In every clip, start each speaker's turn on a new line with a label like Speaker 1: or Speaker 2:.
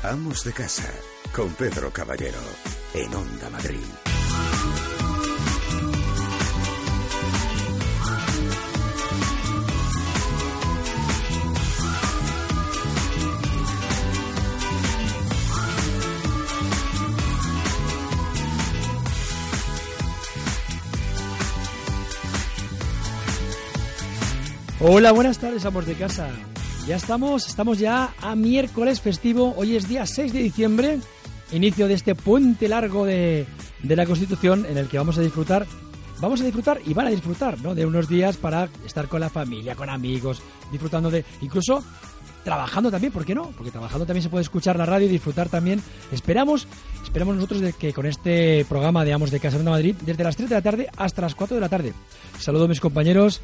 Speaker 1: Amos de Casa, con Pedro Caballero, en Onda Madrid.
Speaker 2: Hola, buenas tardes, amos de casa. Ya estamos ya a miércoles festivo. Hoy es día 6 de diciembre, inicio de este puente largo de la Constitución, en el que vamos a disfrutar y van a disfrutar, ¿no?, de unos días para estar con la familia, con amigos, disfrutando de, incluso trabajando también, ¿por qué no? Porque trabajando también se puede escuchar la radio y disfrutar también. Esperamos nosotros de que con este programa de Amos de Casa en Madrid, desde las 3 de la tarde hasta las 4 de la tarde. Saludo a mis compañeros.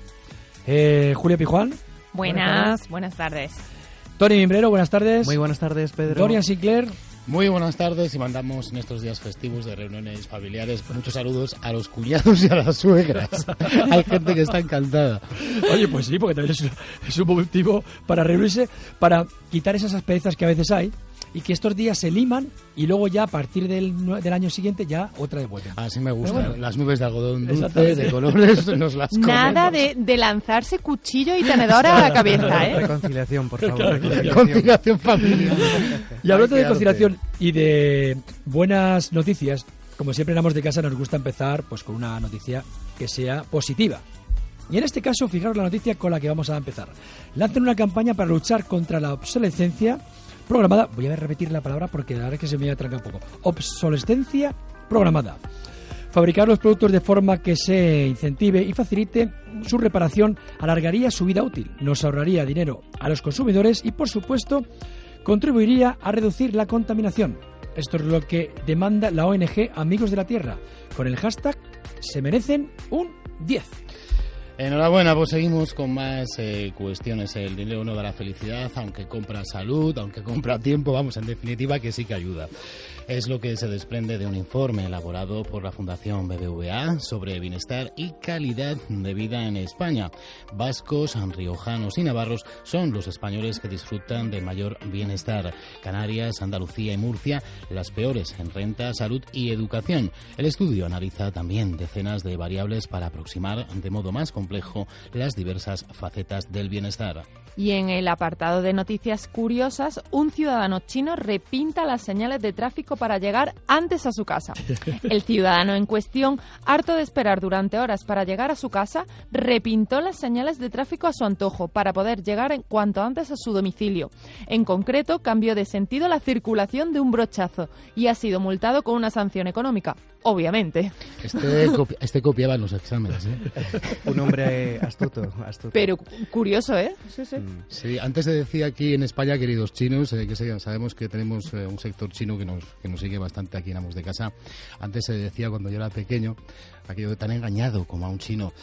Speaker 2: Julia Pijuán.
Speaker 3: Buenas tardes.
Speaker 2: Tony Mimbrero, buenas tardes.
Speaker 4: Muy buenas tardes, Pedro.
Speaker 2: Dorian Sinclair.
Speaker 5: Muy buenas tardes, y mandamos en estos días festivos de reuniones familiares muchos saludos a los cuñados y a las suegras. Hay gente que está encantada.
Speaker 2: Oye, pues sí, porque también es un motivo para reunirse, para quitar esas asperezas que a veces hay, y que estos días se liman y luego ya a partir del año siguiente ya otra vez vuelven.
Speaker 5: Así me gustan,
Speaker 2: bueno,
Speaker 5: las nubes de algodón dulce, de colores, nos las comemos.
Speaker 3: Nada de lanzarse cuchillo y tenedor a la cabeza, ¿eh?
Speaker 4: Reconciliación, por favor.
Speaker 5: Reconciliación familiar.
Speaker 2: Y hablando de conciliación y de buenas noticias, como siempre en Amos de Casa nos gusta empezar pues con una noticia que sea positiva. Y en este caso, fijaros la noticia con la que vamos a empezar. Lanzan una campaña para luchar contra la obsolescencia programada. Voy a repetir la palabra porque la verdad es que se me atranca un poco. Obsolescencia programada. Fabricar los productos de forma que se incentive y facilite su reparación alargaría su vida útil, nos ahorraría dinero a los consumidores y, por supuesto, contribuiría a reducir la contaminación. Esto es lo que demanda la ONG Amigos de la Tierra, con el hashtag Se merecen un 10.
Speaker 5: Enhorabuena, pues seguimos con más cuestiones. El dinero no da la felicidad, aunque compra salud, aunque compra tiempo, vamos, en definitiva que sí que ayuda. Es lo que se desprende de un informe elaborado por la Fundación BBVA sobre bienestar y calidad de vida en España. Vascos, riojanos y navarros son los españoles que disfrutan de mayor bienestar. Canarias, Andalucía y Murcia, las peores en renta, salud y educación. El estudio analiza también decenas de variables para aproximar de modo más complejo las diversas facetas del bienestar.
Speaker 3: Y en el apartado de noticias curiosas, un ciudadano chino repinta las señales de tráfico para llegar antes a su casa. El ciudadano en cuestión, harto de esperar durante horas para llegar a su casa, repintó las señales de tráfico a su antojo para poder llegar en cuanto antes a su domicilio. En concreto, cambió de sentido la circulación de un brochazo y ha sido multado con una sanción económica. Obviamente.
Speaker 5: Este copiaba en los exámenes, ¿eh?
Speaker 4: Un hombre astuto.
Speaker 3: Pero curioso, ¿eh? Sí.
Speaker 5: Sí, antes se decía aquí en España, queridos chinos, que sabemos que tenemos un sector chino que nos sigue bastante aquí en Amos de Casa. Antes se decía, cuando yo era pequeño, aquello de tan engañado como a un chino.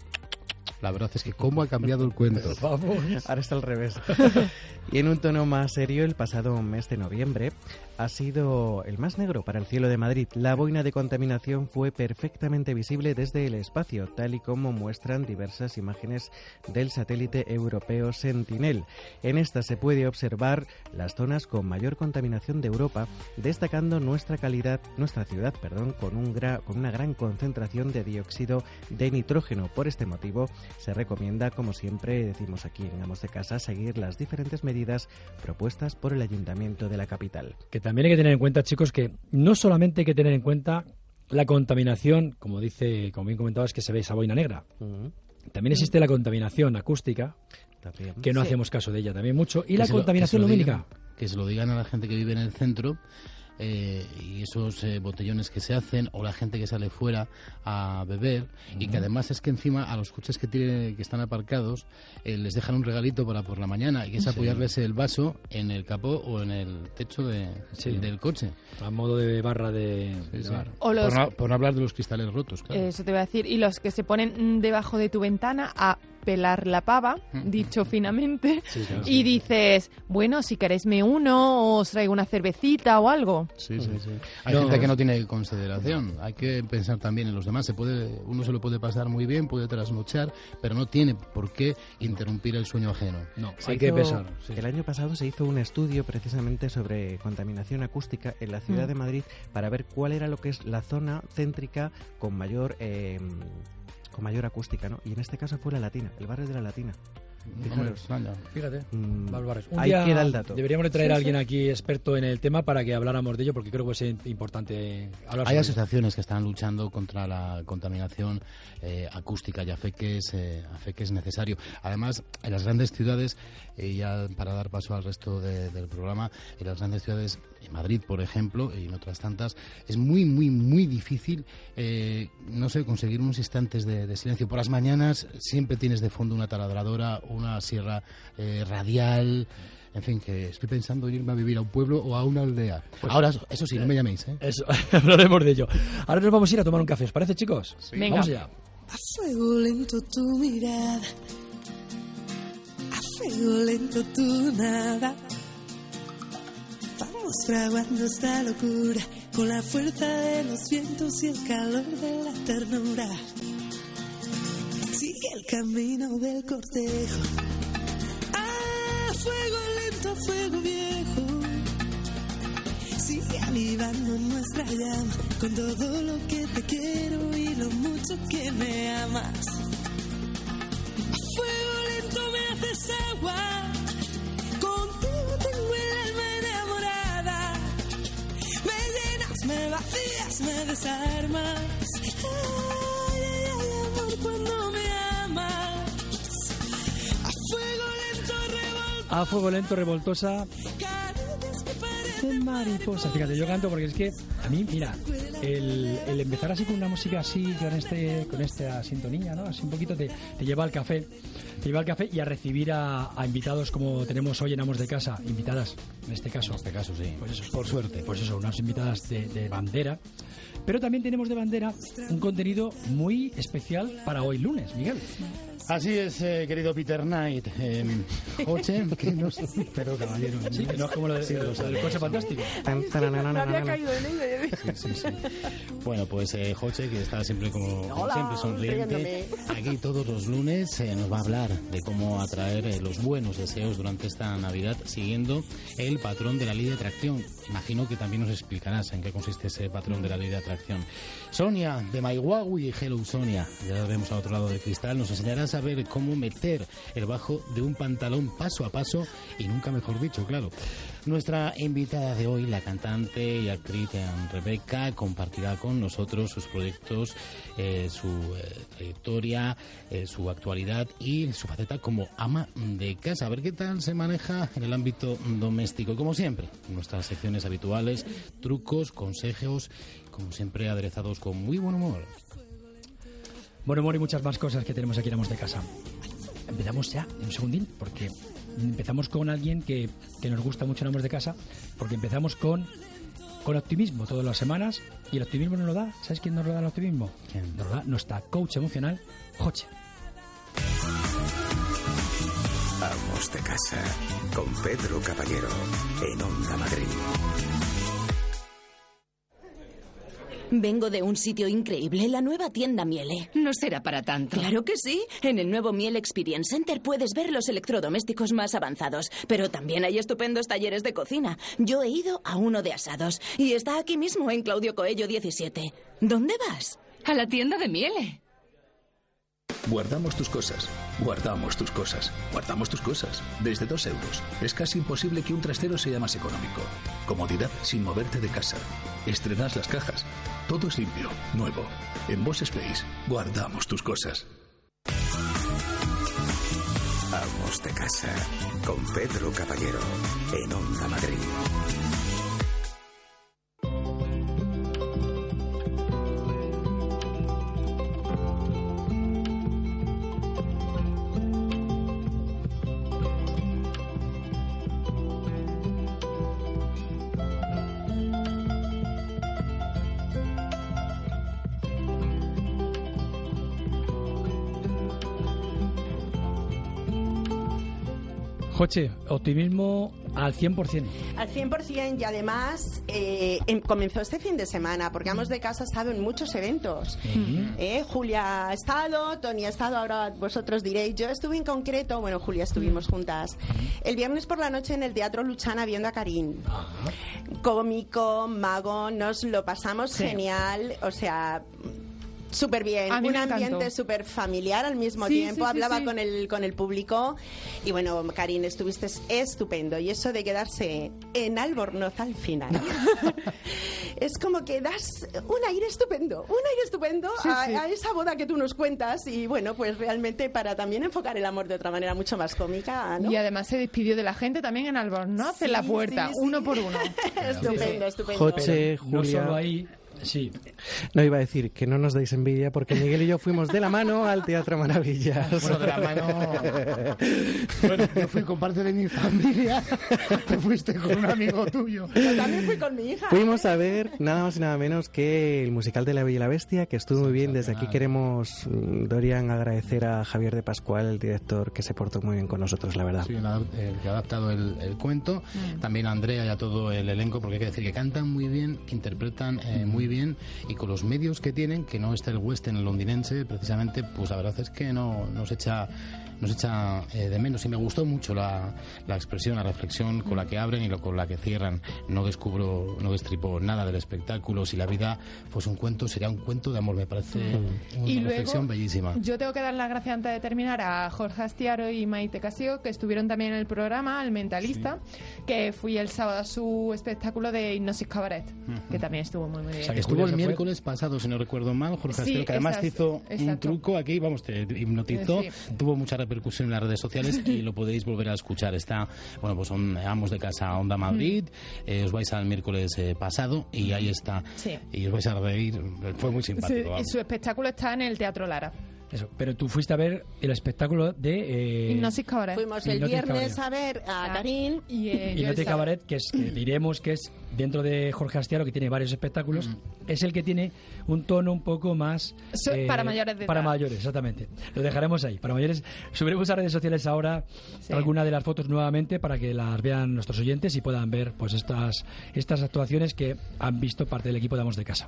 Speaker 5: La verdad es que cómo ha cambiado el cuento.
Speaker 4: Ahora está al revés. Y en un tono más serio, el pasado mes de noviembre ha sido el más negro para el cielo de Madrid. La boina de contaminación fue perfectamente visible desde el espacio, tal y como muestran diversas imágenes del satélite europeo Sentinel. En esta se puede observar las zonas con mayor contaminación de Europa, destacando nuestra ciudad, con una gran concentración de dióxido de nitrógeno. Por este motivo, se recomienda, como siempre decimos aquí en Amos de Casa, seguir las diferentes medidas propuestas por el Ayuntamiento de la capital.
Speaker 2: Que también hay que tener en cuenta, chicos, que no solamente hay que tener en cuenta la contaminación, como bien comentabas, que se ve esa boina negra. También existe la contaminación acústica, que no hacemos caso de ella también mucho, y la contaminación lumínica.
Speaker 5: Que se lo digan a la gente que vive en el centro. Y esos botellones que se hacen, o la gente que sale fuera a beber, y que además es que encima a los coches que están aparcados les dejan un regalito para por la mañana, y que es apoyarles el vaso en el capó o en el techo del coche,
Speaker 2: a modo de barra de bar.
Speaker 3: O
Speaker 5: por no hablar de los cristales rotos, claro.
Speaker 3: Eso te voy a decir. Y los que se ponen debajo de tu ventana a pelar la pava, dicho finamente,
Speaker 5: Sí, claro,
Speaker 3: y
Speaker 5: sí.
Speaker 3: dices, bueno, si queréis me uno, o os traigo una cervecita o algo.
Speaker 5: Sí. Hay gente que no tiene consideración. Hay que pensar también en los demás. Uno se lo puede pasar muy bien, puede trasnochar, pero no tiene por qué interrumpir el sueño ajeno.
Speaker 2: No,
Speaker 4: Se
Speaker 2: hay que
Speaker 4: hizo-
Speaker 2: pensar. Sí.
Speaker 4: El año pasado se hizo un estudio precisamente sobre contaminación acústica en la ciudad de Madrid para ver cuál era lo que es la zona céntrica con mayor acústica, ¿no? Y en este caso fue la Latina, el barrio de la Latina.
Speaker 5: Hombre,
Speaker 4: Fijaros.
Speaker 5: extraña.
Speaker 2: Fíjate,
Speaker 4: Mm,
Speaker 2: Valvares. Un
Speaker 4: ahí
Speaker 2: día
Speaker 4: queda el dato.
Speaker 2: deberíamos de traer a alguien aquí experto en el tema para que habláramos de ello, porque creo que es importante hablar
Speaker 5: Hay
Speaker 2: sobre ello.
Speaker 5: asociaciones que están luchando contra la contaminación acústica y a fe que es necesario. Además, en las grandes ciudades, ya para dar paso al resto del programa, en las grandes ciudades, en Madrid, por ejemplo, y en otras tantas, es muy, muy, muy difícil, no sé, conseguir unos instantes de silencio. Por las mañanas siempre tienes de fondo una taladradora, una sierra radial. En fin, que estoy pensando en irme a vivir a un pueblo o a una aldea. Ahora, eso sí, no me llaméis, ¿eh?
Speaker 2: Eso, hablaremos de ello. Ahora nos vamos a ir a tomar un café, ¿os parece, chicos?
Speaker 3: Venga.
Speaker 2: Vamos allá.
Speaker 6: A fuego lento tu mirada, a fuego lento tu nada. Vamos fraguando esta locura con la fuerza de los vientos y el calor de la ternura. Sigue el camino del cortejo, a fuego lento, a fuego viejo. Sigue avivando nuestra llama con todo lo que te quiero y lo mucho que me amas. A fuego lento me haces agua, contigo tengo el alma enamorada. Me llenas, me vacías, me desarmas. Ay, ay, ay, amor, cuando me amas. A fuego lento revoltosa.
Speaker 2: A fuego lento, revoltosa
Speaker 6: Caricias que parecen
Speaker 2: de mariposa. Fíjate, yo canto porque es que a mí, mira, el empezar así con una música así, con esta sintonía, ¿no? Así un poquito te lleva al café. Te lleva al café y a recibir a invitados como tenemos hoy en Amos de Casa, invitadas, en este caso.
Speaker 5: En este caso, sí.
Speaker 2: Pues eso,
Speaker 5: Por suerte.
Speaker 2: Pues eso, unas invitadas de bandera. Pero también tenemos de bandera un contenido muy especial para hoy lunes, Miguel.
Speaker 5: Así es, querido Peter Knight. Joche, que nos... Pero caballero.
Speaker 2: Sí, que no es como lo del coche fantástico.
Speaker 5: Sí. Bueno, pues Joche, que está siempre como siempre sonriente, aquí todos los lunes nos va a hablar de cómo atraer los buenos deseos durante esta Navidad siguiendo el patrón de la ley de atracción. Imagino que también nos explicarás en qué consiste ese patrón de la ley de atracción. Sonia, de MyWawi, hello Sonia, ya la vemos al otro lado del cristal, nos enseñarás a ver cómo meter el bajo de un pantalón paso a paso y nunca mejor dicho, claro. Nuestra invitada de hoy, la cantante y actriz Rebeca, compartirá con nosotros sus proyectos, su trayectoria, su actualidad y su faceta como ama de casa. A ver qué tal se maneja en el ámbito doméstico. Como siempre, nuestras secciones habituales, trucos, consejos, como siempre aderezados con muy buen humor.
Speaker 2: Buen humor y muchas más cosas que tenemos aquí en Amos de Casa. Empezamos ya en un segundín, porque empezamos con alguien que nos gusta mucho en Amos de Casa, porque empezamos con optimismo todas las semanas, y el optimismo nos lo da, ¿sabes quién nos lo da el optimismo?
Speaker 5: ¿Quién?
Speaker 2: Nos lo da nuestra coach emocional, Joche.
Speaker 1: Amos de Casa, con Pedro Caballero, en Onda Madrid.
Speaker 7: Vengo de un sitio increíble, la nueva tienda Miele.
Speaker 8: No será para tanto.
Speaker 7: Claro que sí. En el nuevo Miele Experience Center puedes ver los electrodomésticos más avanzados, pero también hay estupendos talleres de cocina. Yo he ido a uno de asados y está aquí mismo en Claudio Coello 17. ¿Dónde vas?
Speaker 8: A la tienda de Miele.
Speaker 9: Guardamos tus cosas, guardamos tus cosas, guardamos tus cosas. Desde 2 euros. Es casi imposible que un trastero sea más económico. Comodidad sin moverte de casa. Estrenas las cajas. Todo es limpio, nuevo. En Boss Space, guardamos tus cosas.
Speaker 1: Amos de Casa, con Pedro Caballero, en Onda Madrid.
Speaker 2: Joche, optimismo al 100%.
Speaker 10: Al 100%, y además comenzó este fin de semana, porque Amos de Casa ha estado en muchos eventos. Julia ha estado, Tony ha estado, ahora vosotros diréis. Yo estuve en concreto, bueno, Julia, estuvimos juntas el viernes por la noche en el Teatro Luchana viendo a Karin. Cómico, mago, nos lo pasamos genial, o sea... Súper bien, un ambiente súper familiar al mismo tiempo, hablaba con el público y bueno, Karin, estuviste estupendo, y eso de quedarse en Albornoz al final es como que das un aire estupendo a esa boda que tú nos cuentas, y bueno, pues realmente para también enfocar el amor de otra manera mucho más cómica, ¿no?
Speaker 3: Y además se despidió de la gente también en Albornoz, en la puerta, uno por uno.
Speaker 10: Estupendo.
Speaker 4: Joche, Julia...
Speaker 2: No solo ahí... Sí.
Speaker 4: No, iba a decir que no nos dais envidia porque Miguel y yo fuimos de la mano al Teatro Maravillas.
Speaker 5: Bueno, de la mano... Bueno, yo fui con parte de mi familia. Tú fuiste con un amigo tuyo.
Speaker 10: Yo también fui con mi hija.
Speaker 4: Fuimos a ver nada más y nada menos que el musical de La Bella y la Bestia, que estuvo muy bien. Desde aquí queremos, Dorian, agradecer a Javier de Pascual, el director, que se portó muy bien con nosotros, la verdad.
Speaker 5: Sí, el que ha adaptado el cuento. También a Andrea y a todo el elenco, porque hay que decir que cantan muy bien, que interpretan muy bien, y con los medios que tienen, que no está el western londinense, precisamente, pues la verdad es que nos echa de menos, y me gustó mucho la expresión, la reflexión con la que abren y con la que cierran. No destripo nada del espectáculo. Si la vida fuese un cuento, sería un cuento de amor. Me parece una reflexión bellísima.
Speaker 3: Yo tengo que dar las gracias antes de terminar a Jorge Astiaro y Maite Casio, que estuvieron también en el programa El Mentalista, que fui el sábado a su espectáculo de Hipnosis Cabaret, que también estuvo muy bien.
Speaker 5: O sea, que estuvo el miércoles pasado, si no recuerdo mal, Jorge Astiaro, que además te hizo un truco aquí, vamos, te hipnotizó, tuvo mucha repercusión en las redes sociales y lo podéis volver a escuchar. Está, bueno, pues son Amos de Casa Onda Madrid, os vais al miércoles pasado y ahí está, y os vais a reír, fue muy simpático.
Speaker 3: Su espectáculo está en el Teatro Lara.
Speaker 2: Eso, pero tú fuiste a ver el espectáculo de...
Speaker 3: Hipnosis Cabaret.
Speaker 10: Fuimos el viernes a ver a Karin
Speaker 2: y Hipnosis Cabaret, que diremos que es dentro de Jorge Astiaro, que tiene varios espectáculos, es el que tiene un tono un poco más...
Speaker 3: para mayores de edad.
Speaker 2: Para mayores, exactamente. Lo dejaremos ahí. Para mayores, subiremos a redes sociales ahora alguna de las fotos nuevamente para que las vean nuestros oyentes y puedan ver pues estas actuaciones que han visto parte del equipo de Amos de Casa.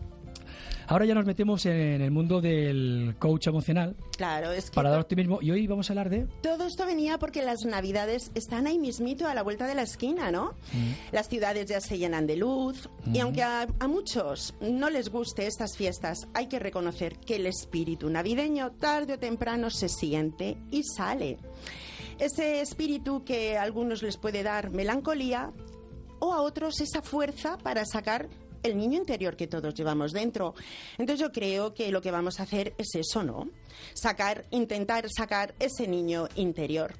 Speaker 2: Ahora ya nos metemos en el mundo del coach emocional.
Speaker 10: Claro, es que...
Speaker 2: Para dar optimismo. Y hoy vamos a hablar de...
Speaker 10: Todo esto venía porque las Navidades están ahí mismito a la vuelta de la esquina, ¿no? Las ciudades ya se llenan de luz. Y aunque a muchos no les guste estas fiestas, hay que reconocer que el espíritu navideño tarde o temprano se siente y sale. Ese espíritu que a algunos les puede dar melancolía o a otros esa fuerza para sacar el niño interior que todos llevamos dentro. Entonces yo creo que lo que vamos a hacer es eso, ¿no? Intentar sacar ese niño interior.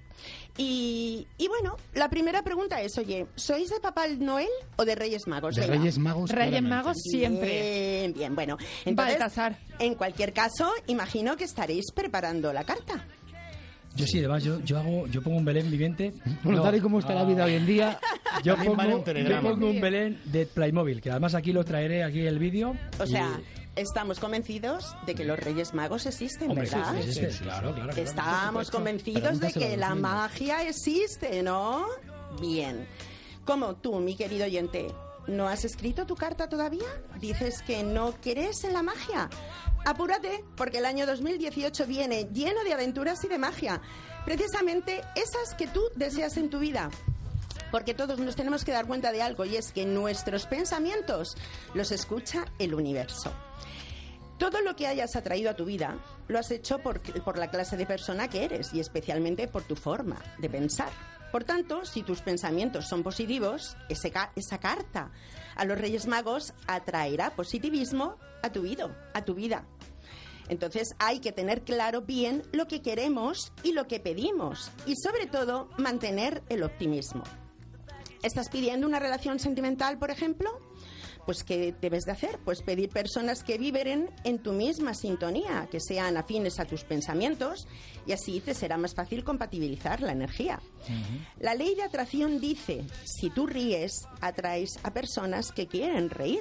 Speaker 10: Y bueno, la primera pregunta es, oye, ¿sois de Papá Noel o de Reyes Magos?
Speaker 5: De Reyes Magos.
Speaker 3: Reyes Magos siempre.
Speaker 10: Bien, bueno. Entonces, en cualquier caso, imagino que estaréis preparando la carta.
Speaker 2: Yo sí, además yo pongo un Belén viviente.
Speaker 5: Bueno, tal y como está la vida hoy en día,
Speaker 2: yo pongo un Belén de Playmobil, que además aquí lo traeré, aquí el vídeo.
Speaker 10: O sea, estamos convencidos de que los Reyes Magos existen, ¿verdad?
Speaker 2: Sí, claro.
Speaker 10: Estamos convencidos de que la magia existe, ¿no? Bien. Como tú, mi querido oyente, ¿no has escrito tu carta todavía? ¿Dices que no crees en la magia? Apúrate, porque el año 2018 viene lleno de aventuras y de magia. Precisamente esas que tú deseas en tu vida. Porque todos nos tenemos que dar cuenta de algo, y es que nuestros pensamientos los escucha el universo. Todo lo que hayas atraído a tu vida lo has hecho por la clase de persona que eres, y especialmente por tu forma de pensar. Por tanto, si tus pensamientos son positivos, esa carta a los Reyes Magos atraerá positivismo a tu vida. Entonces hay que tener claro bien lo que queremos y lo que pedimos, y sobre todo mantener el optimismo. ¿Estás pidiendo una relación sentimental, por ejemplo? Pues ¿qué debes de hacer? Pues pedir personas que vibren en tu misma sintonía, que sean afines a tus pensamientos, y así te será más fácil compatibilizar la energía. La ley de atracción dice, si tú ríes, atraes a personas que quieren reír.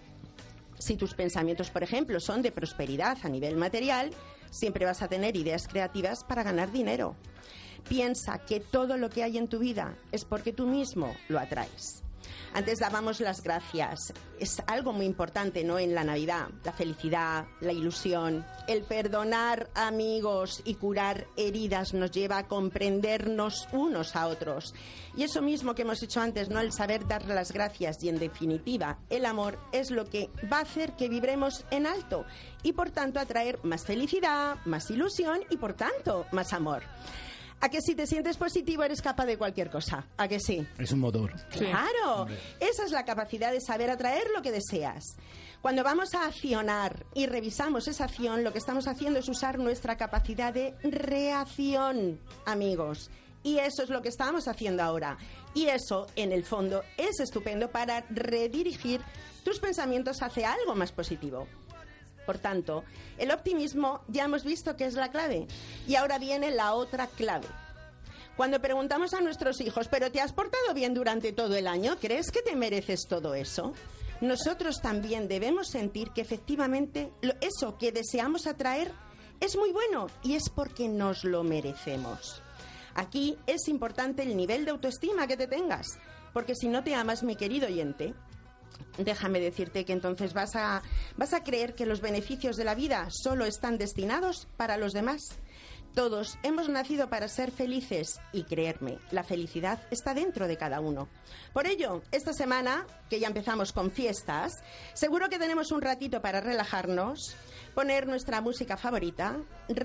Speaker 10: Si tus pensamientos, por ejemplo, son de prosperidad a nivel material, siempre vas a tener ideas creativas para ganar dinero. Piensa que todo lo que hay en tu vida es porque tú mismo lo atraes. Antes dábamos las gracias. Es algo muy importante, ¿no?, en la Navidad. La felicidad, la ilusión, el perdonar amigos y curar heridas nos lleva a comprendernos unos a otros. Y eso mismo que hemos hecho antes, ¿no?, el saber dar las gracias y, en definitiva, el amor es lo que va a hacer que vibremos en alto y, por tanto, atraer más felicidad, más ilusión y, por tanto, más amor. ¿A que si te sientes positivo eres capaz de cualquier cosa? ¿A que sí?
Speaker 5: Es un motor.
Speaker 10: ¡Claro! Esa es la capacidad de saber atraer lo que deseas. Cuando vamos a accionar y revisamos esa acción, lo que estamos haciendo es usar nuestra capacidad de reacción, amigos. Y eso es lo que estamos haciendo ahora. Y eso, en el fondo, es estupendo para redirigir tus pensamientos hacia algo más positivo. Por tanto, el optimismo ya hemos visto que es la clave. Y ahora viene la otra clave. Cuando preguntamos a nuestros hijos, ¿pero te has portado bien durante todo el año? ¿Crees que te mereces todo eso? Nosotros también debemos sentir que efectivamente eso que deseamos atraer es muy bueno y es porque nos lo merecemos. Aquí es importante el nivel de autoestima que te tengas, porque si no te amas, mi querido oyente, déjame decirte que entonces vas a creer que los beneficios de la vida solo están destinados para los demás. Todos hemos nacido para ser felices y, creerme, la felicidad está dentro de cada uno. Por ello, esta semana, que ya empezamos con fiestas, seguro que tenemos un ratito para relajarnos, poner nuestra música favorita,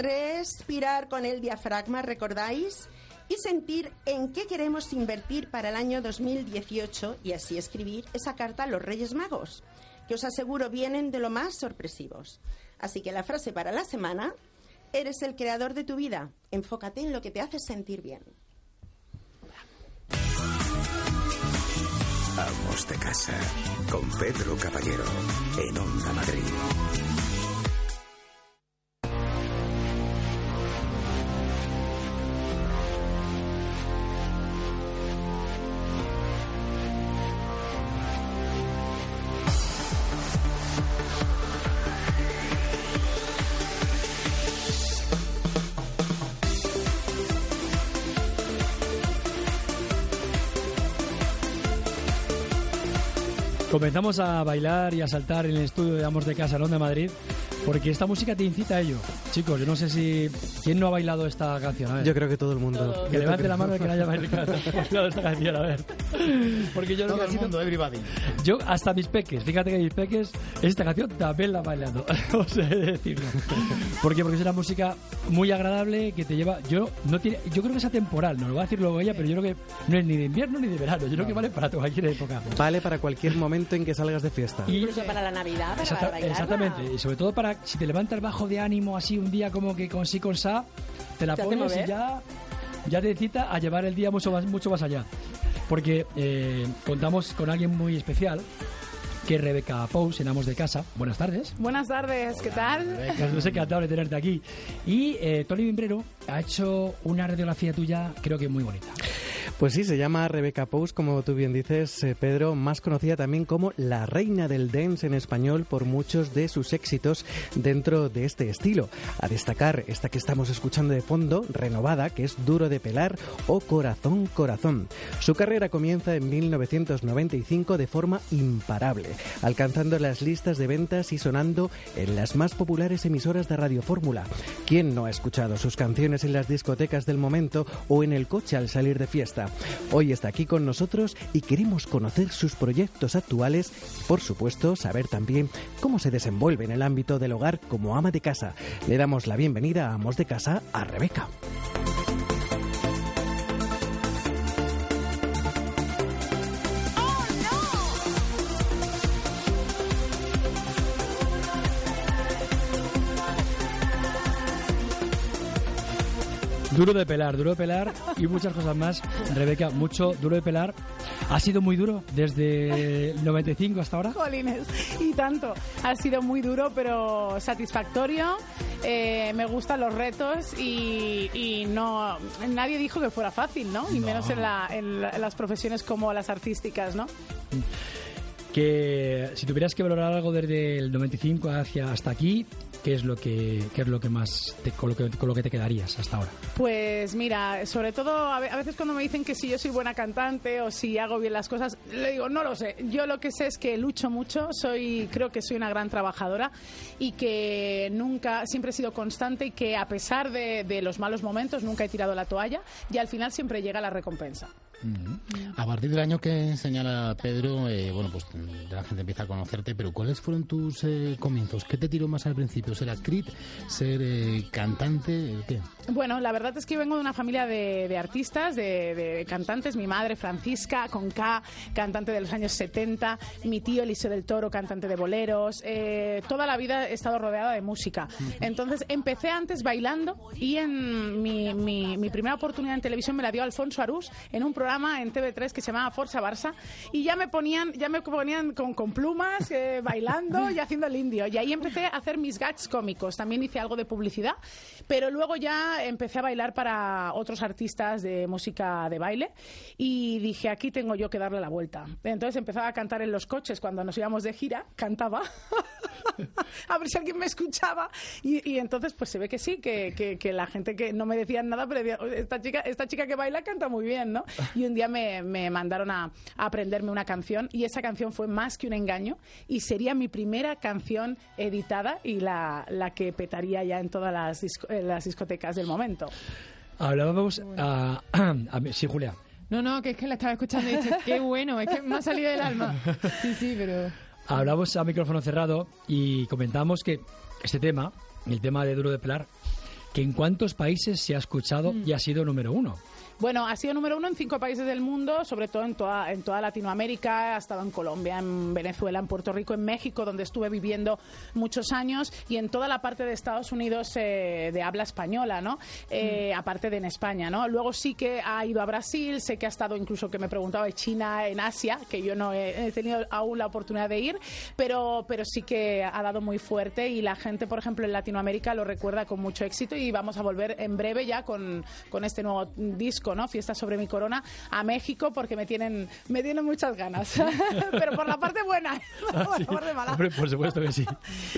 Speaker 10: respirar con el diafragma, ¿recordáis? Y sentir en qué queremos invertir para el año 2018 y así escribir esa carta a los Reyes Magos, que os aseguro vienen de lo más sorpresivos. Así que la frase para la semana: eres el creador de tu vida, enfócate en lo que te hace sentir bien.
Speaker 1: Amos de Casa, con Pedro Caballero, en Onda Madrid.
Speaker 2: Comenzamos a bailar y a saltar en el estudio de Amos de Casa en Onda Madrid, porque esta música te incita a ello. Chicos, yo no sé si... ¿Quién no ha bailado esta canción? A ver.
Speaker 4: Yo creo que todo el mundo.
Speaker 2: Que levante la mano el que no haya bailado esta canción, a ver. Porque yo
Speaker 5: todo el mundo, everybody.
Speaker 2: Yo, hasta mis peques, fíjate que mis peques, esta canción también la han bailado. No sé decirlo. ¿Por qué? Porque es una música muy agradable que te lleva... Yo creo que es atemporal, no lo va a decir luego ella, pero yo creo que no es ni de invierno ni de verano. Yo creo que vale para cualquier época.
Speaker 4: Vale para cualquier momento en que salgas de fiesta.
Speaker 10: Incluso para la Navidad, para bailarla.
Speaker 2: Exactamente, y sobre todo para si te levantas bajo de ánimo así un día como que con sí con sa, te la pones y ya te cita a llevar el día mucho más allá. Porque contamos con alguien muy especial, que es Rebeca Pous, en Amos de Casa. Buenas tardes.
Speaker 11: Buenas tardes, ¿qué tal?
Speaker 2: Nos encantado de tenerte aquí. Y Tony Bimbrero ha hecho una radiografía tuya, creo que muy bonita.
Speaker 4: Pues sí, se llama Rebeca Pous, como tú bien dices, Pedro, más conocida también como la reina del dance en español por muchos de sus éxitos dentro de este estilo. A destacar esta que estamos escuchando de fondo, renovada, que es Duro de pelar o Corazón, Corazón. Su carrera comienza en 1995 de forma imparable, alcanzando las listas de ventas y sonando en las más populares emisoras de Radio Fórmula. ¿Quién no ha escuchado sus canciones en las discotecas del momento o en el coche al salir de fiesta? Hoy está aquí con nosotros y queremos conocer sus proyectos actuales, por supuesto, saber también cómo se desenvuelve en el ámbito del hogar como ama de casa. Le damos la bienvenida a Amos de Casa a Rebeca.
Speaker 2: Duro de pelar y muchas cosas más. Rebeca, mucho duro de pelar. ¿Ha sido muy duro desde el 95 hasta ahora?
Speaker 11: Jolines, y tanto. Ha sido muy duro, pero satisfactorio. Me gustan los retos y no... Nadie dijo que fuera fácil, ¿no? Y menos en las profesiones como las artísticas, ¿no?
Speaker 2: Que si tuvieras que valorar algo desde el 95 hasta aquí, ¿qué es lo que más con lo que te quedarías hasta ahora?
Speaker 11: Pues mira, sobre todo a veces cuando me dicen que si yo soy buena cantante o si hago bien las cosas, le digo, no lo sé. Yo lo que sé es que lucho mucho, creo que soy una gran trabajadora y que siempre he sido constante y que a pesar de los malos momentos nunca he tirado la toalla y al final siempre llega la recompensa.
Speaker 5: A partir del año que señala Pedro, pues la gente empieza a conocerte, pero ¿cuáles fueron tus comienzos? ¿Qué te tiró más al principio? ¿Ser actriz? ¿Ser cantante? ¿Qué?
Speaker 11: Bueno, la verdad es que vengo de una familia de artistas, de cantantes. Mi madre, Francisca, con K, cantante de los años 70. Mi tío, Eliseo del Toro, cantante de boleros. Toda la vida he estado rodeada de música. Entonces, empecé antes bailando y en mi primera oportunidad en televisión me la dio Alfonso Arús en un programa en TV3 que se llamaba Forza Barça y ya me ponían con plumas, bailando y haciendo el indio. Y ahí empecé a hacer mis gags cómicos. También hice algo de publicidad, pero luego ya empecé a bailar para otros artistas de música de baile y dije, aquí tengo yo que darle la vuelta. Entonces empezaba a cantar en los coches cuando nos íbamos de gira, cantaba a ver si alguien me escuchaba y entonces pues se ve que sí, que la gente que no me decían nada, pero decía, esta chica que baila canta muy bien, ¿no? Y un día me mandaron a aprenderme una canción y esa canción fue Más que un engaño y sería mi primera canción editada y la que petaría ya en todas las discotecas del momento.
Speaker 2: Hablábamos sí, Julia.
Speaker 3: No, que es que la estaba escuchando y dije, qué bueno, es que me ha salido del alma. Sí, pero...
Speaker 2: Hablamos a micrófono cerrado y comentamos que este tema, el tema de Duro de Pelar, que en cuántos países se ha escuchado y ha sido número 1.
Speaker 11: Bueno, ha sido número 1 en 5 países del mundo, sobre todo en toda Latinoamérica. Ha estado en Colombia, en Venezuela, en Puerto Rico, en México, donde estuve viviendo muchos años, y en toda la parte de Estados Unidos de habla española, ¿no? Aparte de en España, ¿no? Luego sí que ha ido a Brasil, sé que ha estado incluso, que me preguntaba, de China, en Asia, que yo no he tenido aún la oportunidad de ir, pero sí que ha dado muy fuerte y la gente, por ejemplo, en Latinoamérica lo recuerda con mucho éxito y vamos a volver en breve ya con este nuevo disco, ¿no? Fiesta sobre mi corona, a México, porque me tienen muchas ganas. Pero por la parte buena, no por la parte mala.
Speaker 2: Hombre, por supuesto que sí.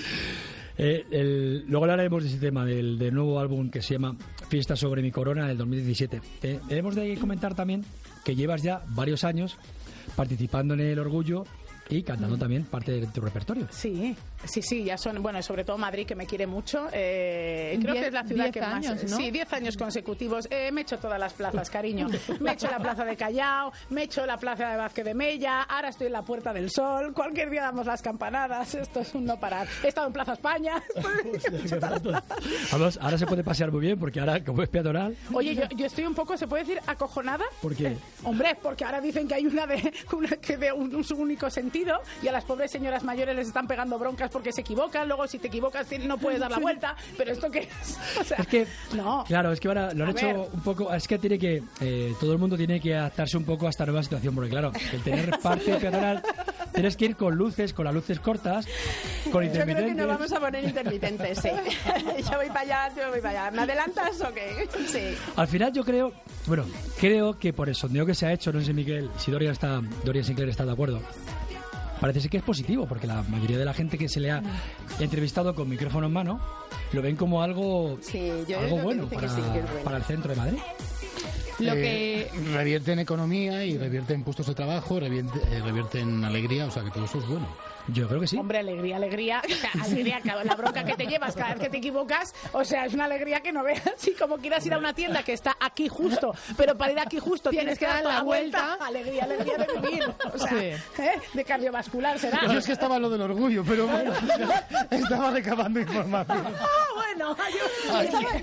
Speaker 2: Luego hablaremos de ese tema, del nuevo álbum que se llama Fiesta sobre mi corona, del 2017. Debemos de comentar también que llevas ya varios años participando en el Orgullo y cantando también parte de tu repertorio.
Speaker 11: Sí, ya son, bueno, sobre todo Madrid, que me quiere mucho. Creo que es la ciudad que más... ¿no? Sí, 10 años consecutivos. Me he hecho todas las plazas, cariño. Me he hecho la plaza de Callao, me he hecho la plaza de Vázquez de Mella, ahora estoy en la Puerta del Sol, cualquier día damos las campanadas, esto es un no parar. He estado en Plaza España.
Speaker 2: Vamos, ahora se puede pasear muy bien, porque ahora, como es peatonal...
Speaker 11: Oye, yo estoy un poco, ¿se puede decir acojonada?
Speaker 2: ¿Por qué?
Speaker 11: Hombre, porque ahora dicen que hay una que de un único sentido, y a las pobres señoras mayores les están pegando broncas porque se equivocan. Luego, si te equivocas, no puedes dar la vuelta. Pero ¿esto qué es? O sea,
Speaker 2: es que,
Speaker 11: no.
Speaker 2: Claro, es que ahora lo han hecho un poco... Es que todo el mundo tiene que adaptarse un poco a esta nueva situación, porque claro, el tener parte peatonal, tienes que ir con las luces cortas, con intermitentes.
Speaker 10: Yo creo que nos vamos a poner intermitentes, sí. Yo voy para allá. ¿Me adelantas o qué? Sí.
Speaker 2: Al final yo creo que por el sondeo que se ha hecho, no sé si Dorian Sinclair está de acuerdo, parece que es positivo, porque la mayoría de la gente que se le ha entrevistado con micrófono en mano lo ven como algo bueno para el centro de Madrid.
Speaker 5: Revierte en economía y revierte en puestos de trabajo, revierte en alegría, o sea que todo eso es bueno.
Speaker 2: Yo creo que sí.
Speaker 11: Hombre, alegría. O sea, alegría, la bronca que te llevas cada vez que te equivocas, o sea, es una alegría que no veas. Si como quieras ir a una tienda que está aquí justo, pero para ir aquí justo tienes que dar la vuelta. Alegría de vivir. O sea, de cardiovascular será.
Speaker 5: Yo es que estaba lo del Orgullo, pero bueno, estaba recabando información.
Speaker 10: Bueno, yo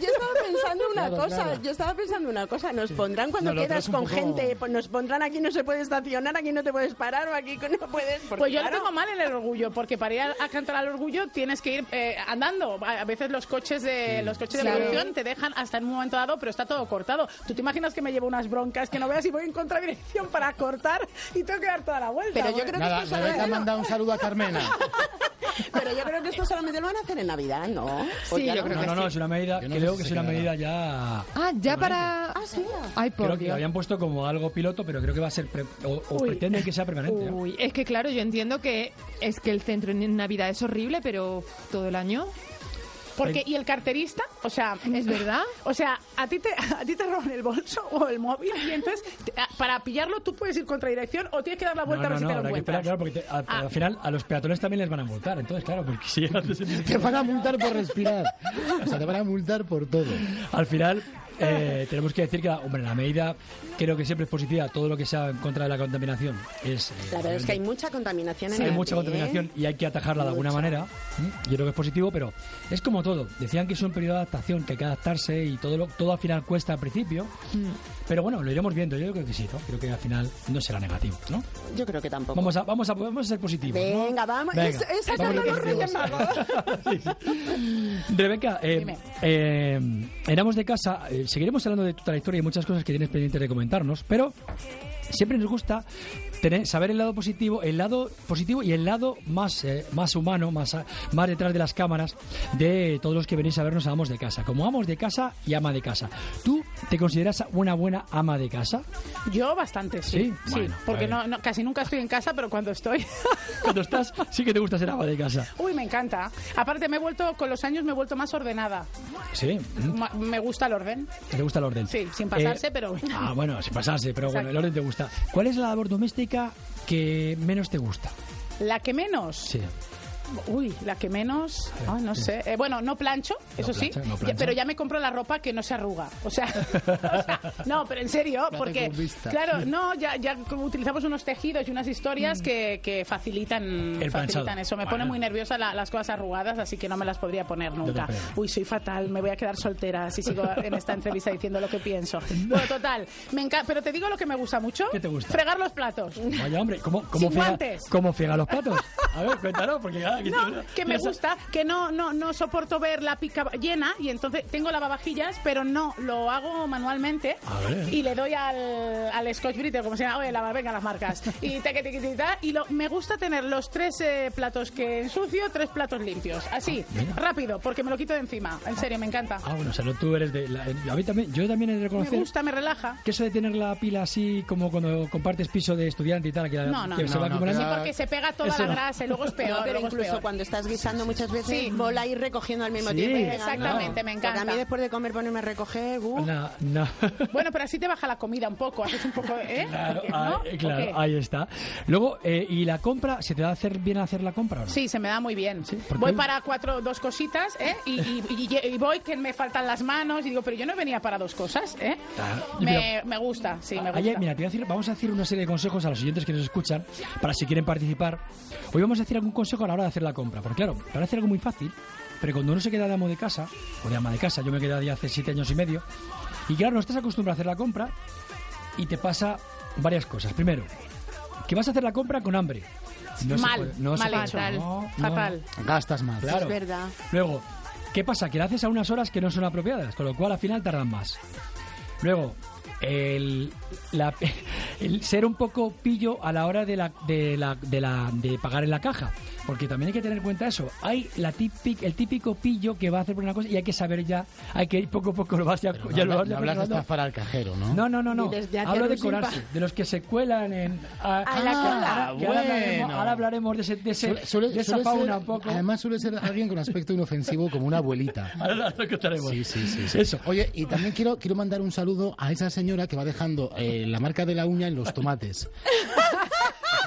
Speaker 10: estaba pensando una cosa. Nos pondrán cuando quedas con gente, pues nos pondrán aquí no se puede estacionar, aquí no te puedes parar o aquí no puedes.
Speaker 11: Pues yo lo tengo mal en el Orgullo, porque para ir a cantar al Orgullo tienes que ir andando. A veces los coches de producción te dejan hasta en un momento dado, pero está todo cortado. ¿Tú te imaginas que me llevo unas broncas que no veas y voy en contradirección para cortar y tengo que dar toda la vuelta?
Speaker 10: Pero yo creo que esto
Speaker 5: Rebeca ha mandado un saludo a Carmena.
Speaker 10: Pero yo creo que esto solamente lo van a hacer en Navidad, ¿no?
Speaker 3: Sí, yo creo que
Speaker 2: no, es una medida, creo que es una medida ya...
Speaker 3: ya para...
Speaker 10: sí.
Speaker 3: Ay, por
Speaker 2: creo que
Speaker 3: Dios.
Speaker 2: lo habían puesto como algo piloto, pero creo que va a ser o pretenden que sea permanente.
Speaker 3: Uy, es que claro, yo entiendo que el centro en Navidad es horrible, pero todo el año...
Speaker 11: Porque, ¿y el carterista? O sea,
Speaker 3: ¿es verdad?
Speaker 11: O sea, a ti te roban el bolso o el móvil y entonces para pillarlo tú puedes ir contra dirección o tienes que dar la vuelta a ver si te lo encuentras.
Speaker 2: Claro, porque al final a los peatones también les van a multar. Entonces, claro, porque si
Speaker 5: te van a multar por respirar. O sea, te van a multar por todo.
Speaker 2: Al final... tenemos que decir que, hombre, la medida creo que siempre es positiva. Todo lo que sea en contra de la contaminación es...
Speaker 10: La verdad es que hay mucha contaminación en
Speaker 2: hay mucha contaminación y hay que atajarla de alguna manera. Yo creo que es positivo, pero es como todo. Decían que es un periodo de adaptación, que hay que adaptarse y todo al final cuesta al principio. Pero bueno, lo iremos viendo. Yo creo que sí, ¿no? Creo que al final no será negativo, ¿no?
Speaker 10: Yo creo que tampoco.
Speaker 2: Vamos a ser positivos, ¿no?
Speaker 10: Venga, vamos. Esa es los Reyes Magos.
Speaker 2: Rebeca, en Amos de Casa seguiremos hablando de tu trayectoria y muchas cosas que tienes pendiente de comentarnos, pero siempre nos gusta saber el lado positivo y el lado más humano, más detrás de las cámaras de todos los que venís a vernos a Amos de Casa, como amos de casa y ama de casa. ¿Tú te consideras una buena ama de casa?
Speaker 11: Yo bastante, sí. Sí, bueno, porque casi nunca estoy en casa, pero cuando estoy...
Speaker 2: Cuando estás, sí que te gusta ser ama de casa.
Speaker 11: Uy, me encanta. Aparte, con los años me he vuelto más ordenada.
Speaker 2: Sí.
Speaker 11: Me gusta el orden.
Speaker 2: ¿Te gusta el orden?
Speaker 11: Sí, sin pasarse, pero...
Speaker 2: Bueno, sin pasarse, pero
Speaker 11: Exacto.
Speaker 2: Bueno, el orden te gusta. ¿Cuál es la labor doméstica que menos te gusta?
Speaker 11: ¿La que menos?
Speaker 2: Sí.
Speaker 11: Uy, la que menos... no sé. Bueno, no plancho, eso sí. Pero ya me compro la ropa que no se arruga. O sea, no, pero en serio, porque... Claro, no, ya utilizamos unos tejidos y unas historias que facilitan eso. Me pone muy nerviosa las cosas arrugadas, así que no me las podría poner nunca. Uy, soy fatal, me voy a quedar soltera si sigo en esta entrevista diciendo lo que pienso. Bueno, total, me encanta. Pero te digo lo que me gusta mucho.
Speaker 2: ¿Qué te gusta?
Speaker 11: Fregar los platos.
Speaker 2: Vaya, hombre, ¿cómo friega los platos? A ver, cuéntanos, porque...
Speaker 11: que me gusta, que no soporto ver la pica llena y entonces tengo lavavajillas, pero no, lo hago manualmente y le doy al Scotch Brite, como se llama, venga las marcas, y me gusta tener los 3 platos que ensucio, 3 platos limpios, así, rápido, porque me lo quito de encima, en serio, me encanta.
Speaker 2: Bueno, o sea, no tú eres a mí también, yo también he de reconocer...
Speaker 11: Me gusta, me relaja.
Speaker 2: Que eso de tener la pila así, como cuando compartes piso de estudiante y tal, que se va acumulando...
Speaker 11: Sí, porque se pega toda la grasa y luego es peor.
Speaker 10: Pero incluso cuando estás guisando muchas veces vola ir recogiendo al mismo tiempo.
Speaker 11: Exactamente, me encanta.
Speaker 10: Porque a mí después de comer ponerme a recoger...
Speaker 2: No.
Speaker 11: Bueno, pero así te baja la comida un poco, haces un poco...
Speaker 2: Claro, ahí está. Luego, ¿y la compra? ¿Se te da bien hacer la compra o no?
Speaker 11: Sí, se me da muy bien.
Speaker 2: ¿Sí?
Speaker 11: Voy para 2 cositas, y voy que me faltan las manos y digo, pero yo no venía para 2 cosas, me gusta, sí, me gusta.
Speaker 2: Ayer, mira, vamos a decir una serie de consejos a los oyentes que nos escuchan para si quieren participar. Hoy vamos a decir algún consejo a la hora de hacer la compra, porque claro, parece algo muy fácil, pero cuando uno se queda de amo de casa, o de ama de casa, yo me quedé ya hace 7 años y medio, y claro, no estás acostumbrado a hacer la compra y te pasa varias cosas. Primero, que vas a hacer la compra con hambre.
Speaker 11: Mal hecho. Fatal.
Speaker 5: Gastas más.
Speaker 2: Claro.
Speaker 10: Es verdad.
Speaker 2: Luego, ¿qué pasa? Que la haces a unas horas que no son apropiadas, con lo cual al final tardan más. Luego, el ser un poco pillo a la hora de pagar en la caja, porque también hay que tener en cuenta eso. Hay el típico pillo que va a hacer por una cosa y hay que saber hay que ir poco a poco lo vas ya
Speaker 5: no hablas de estafar al cajero, ¿no?
Speaker 2: No. Hablo de colarse, de los que se cuelan a la cola. Ahora hablaremos de esa fauna un poco.
Speaker 5: Además suele ser alguien con aspecto inofensivo como una abuelita.
Speaker 2: Ahora lo contaremos.
Speaker 5: Sí.
Speaker 2: Eso.
Speaker 5: Oye, y también quiero mandar un saludo a esa señora que va dejando la marca de la uña en los tomates. ¿Os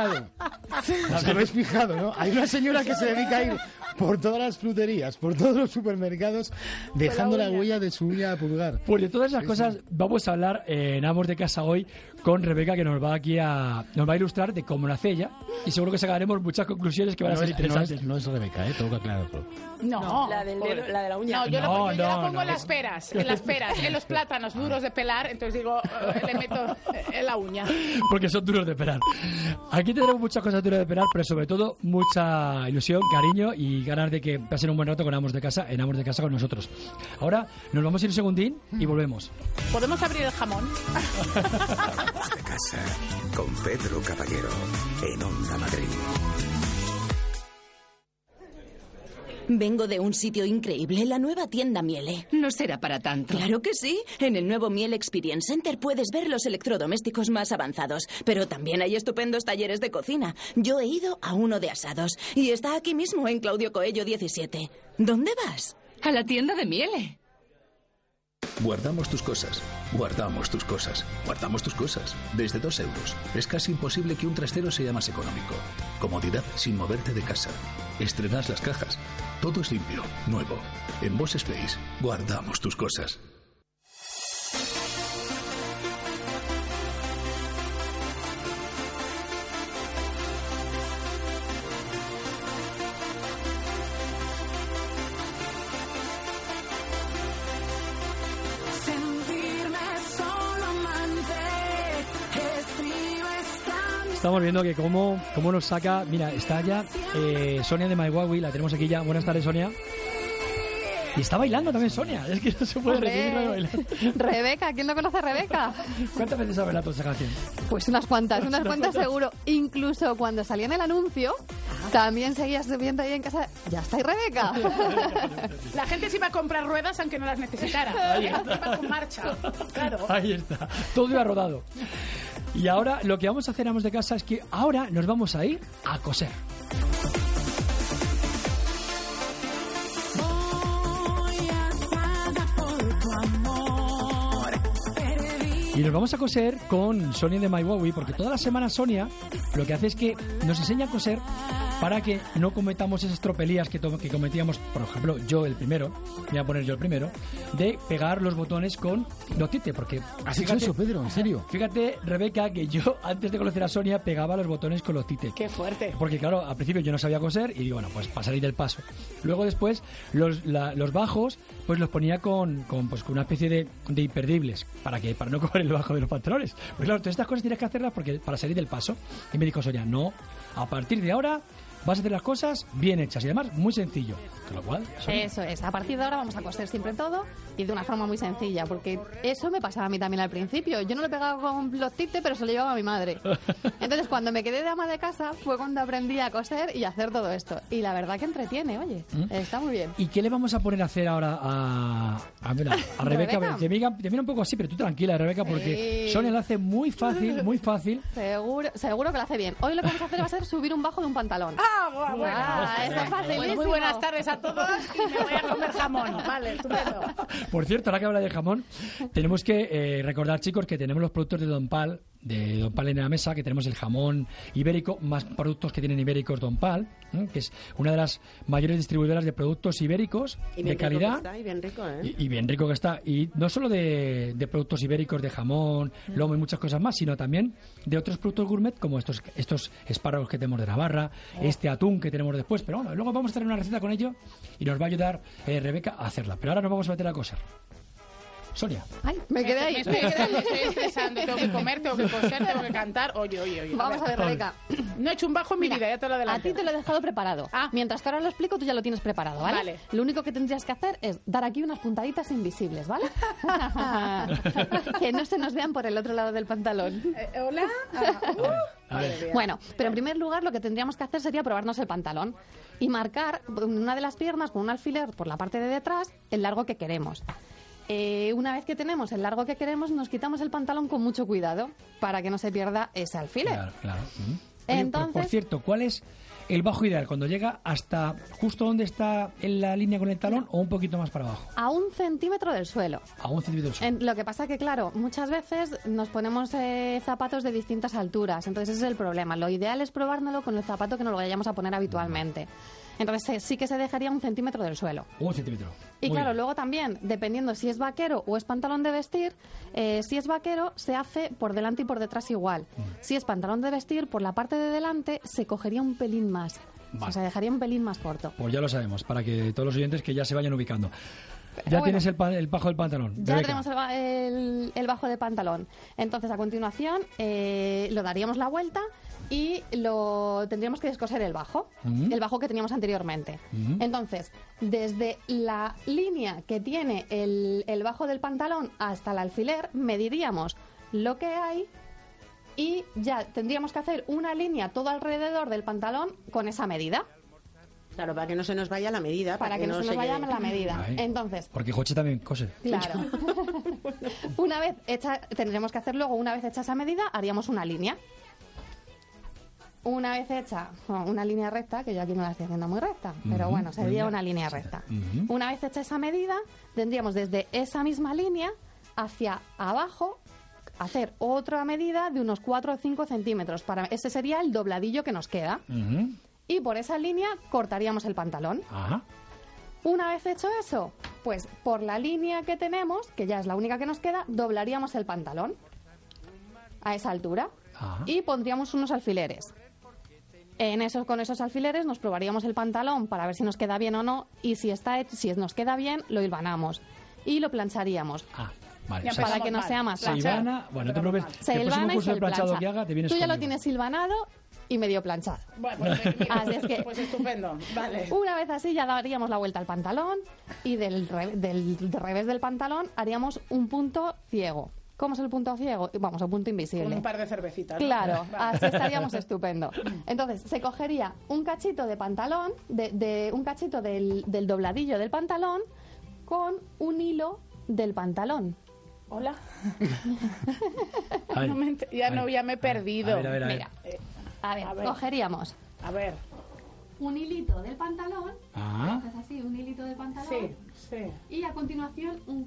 Speaker 5: habéis fijado, no? Hay una señora que se dedica a ir por todas las fruterías, por todos los supermercados, dejando la huella de su uña a pulgar.
Speaker 2: Pues de todas esas cosas vamos a hablar en Amos de Casa hoy con Rebeca, que nos va a ilustrar de cómo lo hace ella, y seguro que sacaremos muchas conclusiones que van a ser interesantes.
Speaker 5: No es Rebeca, tengo que aclararlo.
Speaker 11: No,
Speaker 10: la de la uña.
Speaker 11: No, yo la pongo en las peras, en los plátanos duros de pelar, entonces digo, le meto en la uña.
Speaker 2: Porque son duros de pelar. Aquí tendremos muchas cosas duras de pelar, pero sobre todo mucha ilusión, cariño y ganas de que pasen un buen rato con Amos de Casa, en Amos de Casa con nosotros. Ahora nos vamos a ir un segundín y volvemos.
Speaker 11: ¿Podemos abrir el jamón?
Speaker 1: Amos de Casa con Pedro Caballero en Onda Madrid.
Speaker 7: Vengo de un sitio increíble, la nueva tienda Miele.
Speaker 8: No será para tanto.
Speaker 7: Claro que sí. En el nuevo Miele Experience Center puedes ver los electrodomésticos más avanzados, pero también hay estupendos talleres de cocina. Yo he ido a uno de asados y está aquí mismo en Claudio Coello 17. ¿Dónde vas?
Speaker 8: A la tienda de Miele.
Speaker 9: Guardamos tus cosas, guardamos tus cosas, guardamos tus cosas. Desde 2 euros. Es casi imposible que un trastero sea más económico. Comodidad sin moverte de casa. Estrenas las cajas. Todo es limpio, nuevo. En Boss Space, guardamos tus cosas.
Speaker 2: Estamos viendo que cómo nos saca... Mira, está ya Sonia de MyWawi, la tenemos aquí ya. Buenas tardes, Sonia. Y está bailando también Sonia. Es que no se puede resistir bailar.
Speaker 12: Rebeca, ¿quién no conoce a Rebeca?
Speaker 2: ¿Cuántas veces ha bailado esa canción?
Speaker 12: Pues unas cuantas seguro. Incluso cuando salía en el anuncio, también seguías viendo ahí en casa. Ya está ahí Rebeca.
Speaker 11: La gente se iba a comprar ruedas aunque no las necesitara.
Speaker 2: Ahí
Speaker 11: está. Iba con marcha. Claro.
Speaker 2: Ahí está. Todo iba rodado. Y ahora lo que vamos a hacer, amos de casa, es que ahora nos vamos a ir a coser. Y nos vamos a coser con Sonia de MyWawi, porque toda la semana Sonia lo que hace es que nos enseña a coser para que no cometamos esas tropelías que cometíamos, por ejemplo, yo el primero, voy a poner yo el primero, de pegar los botones con lotite, porque...
Speaker 5: ¿Has hecho eso, Pedro? ¿En serio?
Speaker 2: Fíjate, Rebeca, que yo antes de conocer a Sonia pegaba los botones con lotite.
Speaker 11: ¡Qué fuerte!
Speaker 2: Porque claro, al principio yo no sabía coser y digo, bueno, pues para salir del paso. Luego después los bajos pues los ponía con una especie de imperdibles para no coger el bajo de los pantalones. Pues claro, todas estas cosas tienes que hacerlas para salir del paso. Y me dijo Sonia, no, a partir de ahora vas a hacer las cosas bien hechas y además muy sencillo. Con lo cual,
Speaker 12: eso es, a partir de ahora vamos a coser siempre todo y de una forma muy sencilla, porque eso me pasaba a mí también al principio. Yo no lo pegaba con los tites, pero se lo llevaba a mi madre. Entonces cuando me quedé de ama de casa fue cuando aprendí a coser y a hacer todo esto. Y la verdad que entretiene, oye, está muy bien.
Speaker 2: ¿Y qué le vamos a poner a hacer ahora a Rebeca? Te mira un poco así, pero tú tranquila, Rebeca, porque Sonia lo hace muy fácil, muy fácil.
Speaker 12: Seguro que lo hace bien. Hoy lo que vamos a hacer va a ser subir un bajo de un pantalón. Eso es facilísimo.
Speaker 11: Pues muy buenas tardes a todos y me voy a comer jamón. Vale, estupendo.
Speaker 2: Por cierto, ahora que habla de jamón, tenemos que recordar, chicos, que tenemos los productos de Don Pal en la mesa, que tenemos el jamón ibérico, más productos que tienen ibéricos Don Pal, que es una de las mayores distribuidoras de productos ibéricos de calidad.
Speaker 10: Y bien rico, ¿eh?
Speaker 2: Y bien rico que está. Y no solo de productos ibéricos, de jamón, lomo y muchas cosas más, sino también de otros productos gourmet, como estos espárragos que tenemos de Navarra, este atún que tenemos después. Pero bueno, luego vamos a tener una receta con ello y nos va a ayudar Rebeca a hacerla. Pero ahora nos vamos a meter a coser. Sonia.
Speaker 12: Ay, me quedé ahí.
Speaker 11: Me estoy estresando. Tengo que comer, tengo que coser, tengo que cantar. Oye.
Speaker 12: Vamos a ver, Rebeca.
Speaker 11: No he hecho un bajo en mi vida, ya te lo adelanto.
Speaker 12: A ti te lo he dejado preparado. Mientras que ahora lo explico, tú ya lo tienes preparado, ¿vale? Lo único que tendrías que hacer es dar aquí unas puntaditas invisibles, ¿vale? Que no se nos vean por el otro lado del pantalón.
Speaker 11: ¿Hola?
Speaker 12: Bueno, pero en primer lugar lo que tendríamos que hacer sería probarnos el pantalón y marcar una de las piernas con un alfiler por la parte de detrás el largo que queremos. Una vez que tenemos el largo que queremos, nos quitamos el pantalón con mucho cuidado para que no se pierda ese alfiler.
Speaker 2: Claro. Oye,
Speaker 12: Entonces,
Speaker 2: por cierto, ¿cuál es el bajo ideal? ¿Cuando llega hasta justo donde está en la línea con el talón o un poquito más para abajo?
Speaker 12: A 1 centímetro del suelo.
Speaker 2: A 1 centímetro del suelo.
Speaker 12: Lo que pasa que, claro, muchas veces nos ponemos zapatos de distintas alturas. Entonces ese es el problema. Lo ideal es probárnoslo con el zapato que nos lo vayamos a poner habitualmente. Entonces sí que se dejaría 1 centímetro del suelo.
Speaker 2: 1 centímetro.
Speaker 12: Y claro, luego también, dependiendo si es vaquero o es pantalón de vestir, si es vaquero se hace por delante y por detrás igual. Si es pantalón de vestir, por la parte de delante se cogería un pelín más. Vale. O sea, dejaría un pelín más corto.
Speaker 2: Pues ya lo sabemos, para que todos los oyentes que ya se vayan ubicando. Ya tienes el bajo del pantalón.
Speaker 12: Ya
Speaker 2: Rebeca.
Speaker 12: tenemos el bajo de pantalón. Entonces, a continuación, lo daríamos la vuelta y tendríamos que descoser el bajo que teníamos anteriormente. Entonces, desde la línea que tiene el bajo del pantalón hasta el alfiler, mediríamos lo que hay y ya tendríamos que hacer una línea todo alrededor del pantalón con esa medida.
Speaker 10: Claro, para que no se nos vaya la medida.
Speaker 12: Para que no se nos vaya
Speaker 10: quede.
Speaker 12: la medida.
Speaker 2: Ay.
Speaker 12: Entonces,
Speaker 2: Porque Joche también cose.
Speaker 12: claro. Una vez hecha, tendremos que hacer luego, una vez hecha esa medida, haríamos una línea. Una vez hecha una línea recta, que yo aquí no la estoy haciendo muy recta, pero bueno, sería una línea recta. Una vez hecha esa medida, tendríamos desde esa misma línea hacia abajo hacer otra medida de unos 4 o 5 centímetros. Ese sería el dobladillo que nos queda. Y por esa línea cortaríamos el pantalón.
Speaker 2: Ajá.
Speaker 12: Una vez hecho eso, pues por la línea que tenemos, que ya es la única que nos queda, doblaríamos el pantalón a esa altura.
Speaker 2: Ajá.
Speaker 12: Y pondríamos unos alfileres. Con esos alfileres nos probaríamos el pantalón para ver si nos queda bien o no, y si nos queda bien, lo hilvanamos y lo plancharíamos.
Speaker 2: Vale.
Speaker 12: Para que no sea más
Speaker 2: se hilvana, bueno, no te preocupes.
Speaker 12: Se
Speaker 2: El próximo
Speaker 12: hilvana y
Speaker 2: curso
Speaker 12: se
Speaker 2: de planchado
Speaker 12: plancha.
Speaker 2: que haga, te vienes
Speaker 12: Tú ya lo
Speaker 2: conmigo.
Speaker 12: tienes hilvanado y medio planchado.
Speaker 11: Bueno, pues, mira,
Speaker 12: Así es que,
Speaker 11: pues estupendo. Vale.
Speaker 12: una vez así ya daríamos la vuelta al pantalón y del revés del pantalón haríamos un punto ciego. ¿Cómo es el punto ciego? Vamos, un punto invisible.
Speaker 11: Con un par de cervecitas, ¿no?
Speaker 12: Claro,
Speaker 11: Vale.
Speaker 12: así estaríamos estupendo. Entonces, se cogería un cachito de pantalón, un cachito del dobladillo del pantalón, con un hilo del pantalón.
Speaker 11: Hola.
Speaker 2: Ay,
Speaker 11: Ya me he perdido.
Speaker 2: A ver.
Speaker 12: Mira, a ver, cogeríamos
Speaker 11: A ver.
Speaker 12: un hilito del pantalón,
Speaker 2: Ah.
Speaker 12: haces así, un hilito del pantalón,
Speaker 11: Sí.
Speaker 12: y a continuación un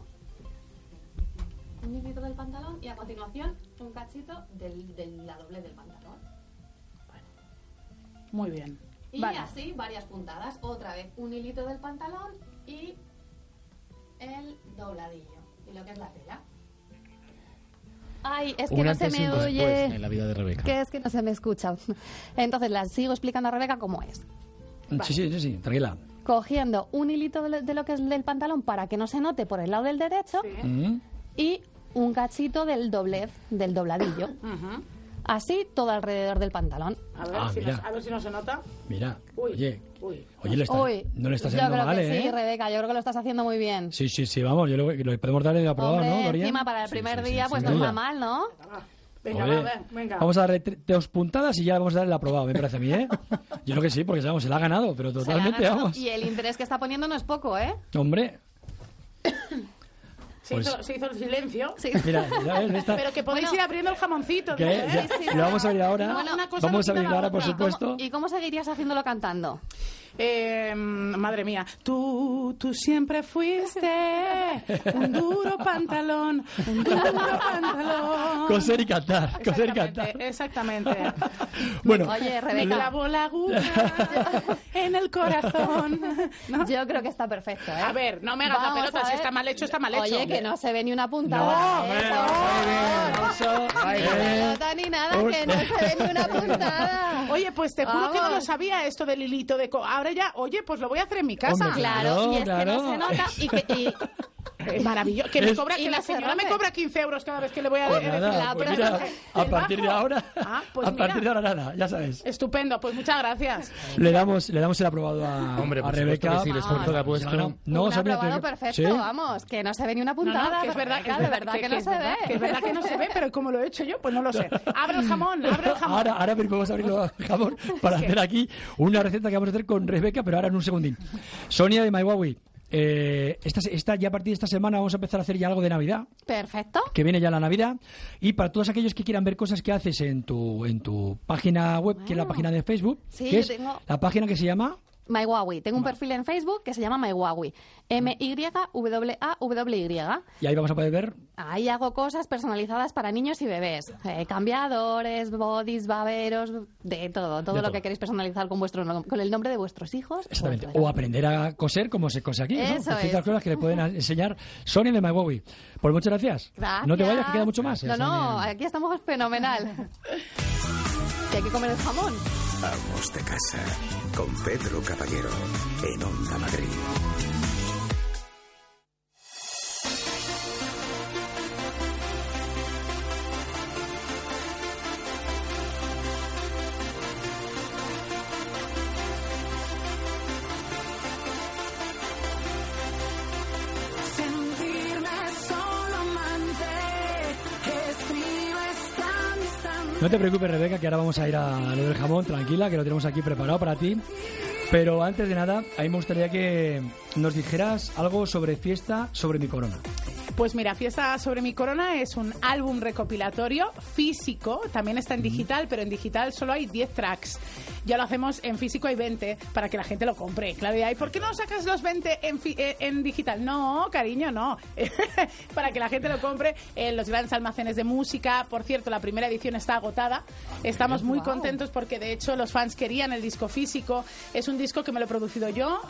Speaker 12: hilito del pantalón, y a continuación un cachito de la doble del pantalón.
Speaker 11: Muy bien.
Speaker 12: Y
Speaker 11: Vale.
Speaker 12: así varias puntadas, otra vez un hilito del pantalón y el dobladillo, y lo que es la tela. Ay, es que
Speaker 5: Un
Speaker 12: no se
Speaker 5: antes y
Speaker 12: me
Speaker 5: un
Speaker 12: oye.
Speaker 5: después en la vida de Rebeca.
Speaker 12: Que es que no se me escucha. Entonces la sigo explicando a Rebeca cómo es.
Speaker 2: Sí, tranquila.
Speaker 12: Cogiendo un hilito de lo que es del pantalón para que no se note por el lado del derecho y un cachito del doblez, del dobladillo. Así todo alrededor del pantalón.
Speaker 11: A ver, a ver si no se nota.
Speaker 2: Mira,
Speaker 11: Uy,
Speaker 2: oye,
Speaker 11: uy.
Speaker 2: no le estás
Speaker 12: yo
Speaker 2: haciendo
Speaker 12: creo
Speaker 2: mal,
Speaker 12: que
Speaker 2: ¿eh?
Speaker 12: sí, Rebeca, yo creo que lo estás haciendo muy bien.
Speaker 2: Sí, vamos, lo podemos darle de aprobado,
Speaker 12: Hombre,
Speaker 2: ¿no, Dorian?
Speaker 12: encima para el primer día, pues
Speaker 2: sin
Speaker 12: no
Speaker 2: duda.
Speaker 12: está mal, ¿no?
Speaker 11: Venga,
Speaker 2: Oye,
Speaker 11: venga.
Speaker 2: Vamos a darle 2 puntadas y ya vamos a darle el aprobado, me parece a mí, ¿eh? Yo creo que sí, porque sabemos, se la ha ganado, pero
Speaker 12: Se la ha
Speaker 2: totalmente,
Speaker 12: ganado.
Speaker 2: vamos.
Speaker 12: Y el interés que está poniendo no es poco, ¿eh?
Speaker 2: Hombre,
Speaker 11: Se hizo el silencio.
Speaker 2: mira, ya ves, esta...
Speaker 11: Pero que podéis ir abriendo el jamoncito.
Speaker 2: ¿Qué?
Speaker 11: ¿eh?
Speaker 2: Ya, lo vamos a abrir ahora.
Speaker 11: Bueno, una cosa
Speaker 2: Vamos
Speaker 11: no
Speaker 2: a
Speaker 11: quita
Speaker 2: abrir
Speaker 11: la
Speaker 2: ahora, por
Speaker 11: otra.
Speaker 2: supuesto.
Speaker 12: ¿Y cómo seguirías haciéndolo cantando?
Speaker 11: Madre mía, tú siempre fuiste un duro pantalón, un duro pantalón.
Speaker 2: Coser y cantar, coser y cantar.
Speaker 11: Exactamente.
Speaker 2: Bueno,
Speaker 12: Oye,
Speaker 11: Me
Speaker 12: Rebeca,
Speaker 11: clavó la aguja en el corazón. ¿No?
Speaker 12: yo creo que está perfecto, ¿eh?
Speaker 11: A ver, no me hagas la
Speaker 12: Vamos
Speaker 11: pelota,
Speaker 12: a
Speaker 11: si
Speaker 12: ver.
Speaker 11: está mal hecho, está mal hecho.
Speaker 12: Oye, que no se ve ni una puntada.
Speaker 11: No,
Speaker 12: Ni pelota ni nada, que no se ve ni una puntada.
Speaker 11: Oye, pues te juro que no lo
Speaker 12: Vamos.
Speaker 11: sabía esto del hilito de... Ahora ya, oye, pues lo voy a hacer en mi casa.
Speaker 2: Hombre,
Speaker 12: Claro, y es que
Speaker 2: claro.
Speaker 12: no se nota y
Speaker 11: Es maravilloso. Que me cobra,
Speaker 12: y
Speaker 11: que
Speaker 12: no
Speaker 11: la
Speaker 12: se
Speaker 11: señora me
Speaker 12: rompe.
Speaker 11: cobra 15 euros cada vez que le voy a
Speaker 2: Pues
Speaker 11: decir
Speaker 2: nada,
Speaker 11: la
Speaker 2: pues
Speaker 11: frase
Speaker 2: mira,
Speaker 11: del
Speaker 2: a partir de
Speaker 11: bajo.
Speaker 2: ahora,
Speaker 11: Pues
Speaker 2: a partir de
Speaker 11: mira.
Speaker 2: ahora nada, ya sabes.
Speaker 11: Estupendo, pues muchas gracias.
Speaker 2: Le damos el aprobado a,
Speaker 5: Hombre,
Speaker 2: a
Speaker 5: por supuesto
Speaker 2: Rebeca.
Speaker 5: que sí, el esfuerzo que ha puesto.
Speaker 2: No,
Speaker 12: un
Speaker 2: Sonia,
Speaker 12: aprobado
Speaker 2: te-
Speaker 12: perfecto,
Speaker 2: ¿Sí?
Speaker 12: vamos, que no se ve ni una puntada.
Speaker 11: Que es verdad,
Speaker 12: Rebeca, de verdad que no se ve.
Speaker 11: Que es verdad que no se ve, pero como lo he hecho yo, pues no lo sé. Abre el jamón, abre el jamón.
Speaker 2: Ahora vamos a abrirlo al jamón para hacer aquí una receta que vamos a hacer con Rebeca, pero ahora en un segundín. Sonia de MyWawi, ya a partir de esta semana vamos a empezar a hacer ya algo de Navidad,
Speaker 12: Perfecto.
Speaker 2: que viene ya la Navidad, y para todos aquellos que quieran ver cosas que haces en tu página web, que es la página de Facebook,
Speaker 12: Sí,
Speaker 2: que es
Speaker 12: tengo-
Speaker 2: la página que se llama...
Speaker 12: MyWawi. Tengo un perfil en Facebook que se llama MyWawi. MYWAWY.
Speaker 2: Y ahí vamos a poder ver...
Speaker 12: Ahí hago cosas personalizadas para niños y bebés. Cambiadores, bodys, baberos, de todo. Todo
Speaker 2: De
Speaker 12: lo
Speaker 2: todo.
Speaker 12: que queréis personalizar con el nombre de vuestros hijos.
Speaker 2: Exactamente.
Speaker 12: Pues,
Speaker 2: O aprender a coser como se cose aquí, ¿no?
Speaker 12: Eso
Speaker 2: Ciertas
Speaker 12: es.
Speaker 2: cosas que le pueden enseñar Sonia de MyWawi. Pues muchas gracias.
Speaker 12: Gracias.
Speaker 2: No te vayas, que queda mucho más.
Speaker 12: No, aquí estamos fenomenal. Que hay que comer el jamón.
Speaker 1: Vamos de casa con Pedro Caballero en Onda Madrid.
Speaker 6: Sentirme solo amante, escribo esta amistad.
Speaker 2: No te preocupes, Rebeca, que ahora vamos a ir a lo del jamón, tranquila, que lo tenemos aquí preparado para ti. Pero antes de nada, a mí me gustaría que nos dijeras algo sobre Fiesta sobre mi corona.
Speaker 11: Pues mira, Fiesta sobre mi corona es un álbum recopilatorio físico, también está en digital, pero en digital solo hay 10 tracks. Ya lo hacemos en físico, hay 20 para que la gente lo compre. Claro, ¿y por qué no sacas los 20 en digital? No, cariño, no. Para que la gente lo compre en los grandes almacenes de música. Por cierto, la primera edición está agotada. Estamos muy contentos porque de hecho los fans querían el disco físico. Es un disco que me lo he producido yo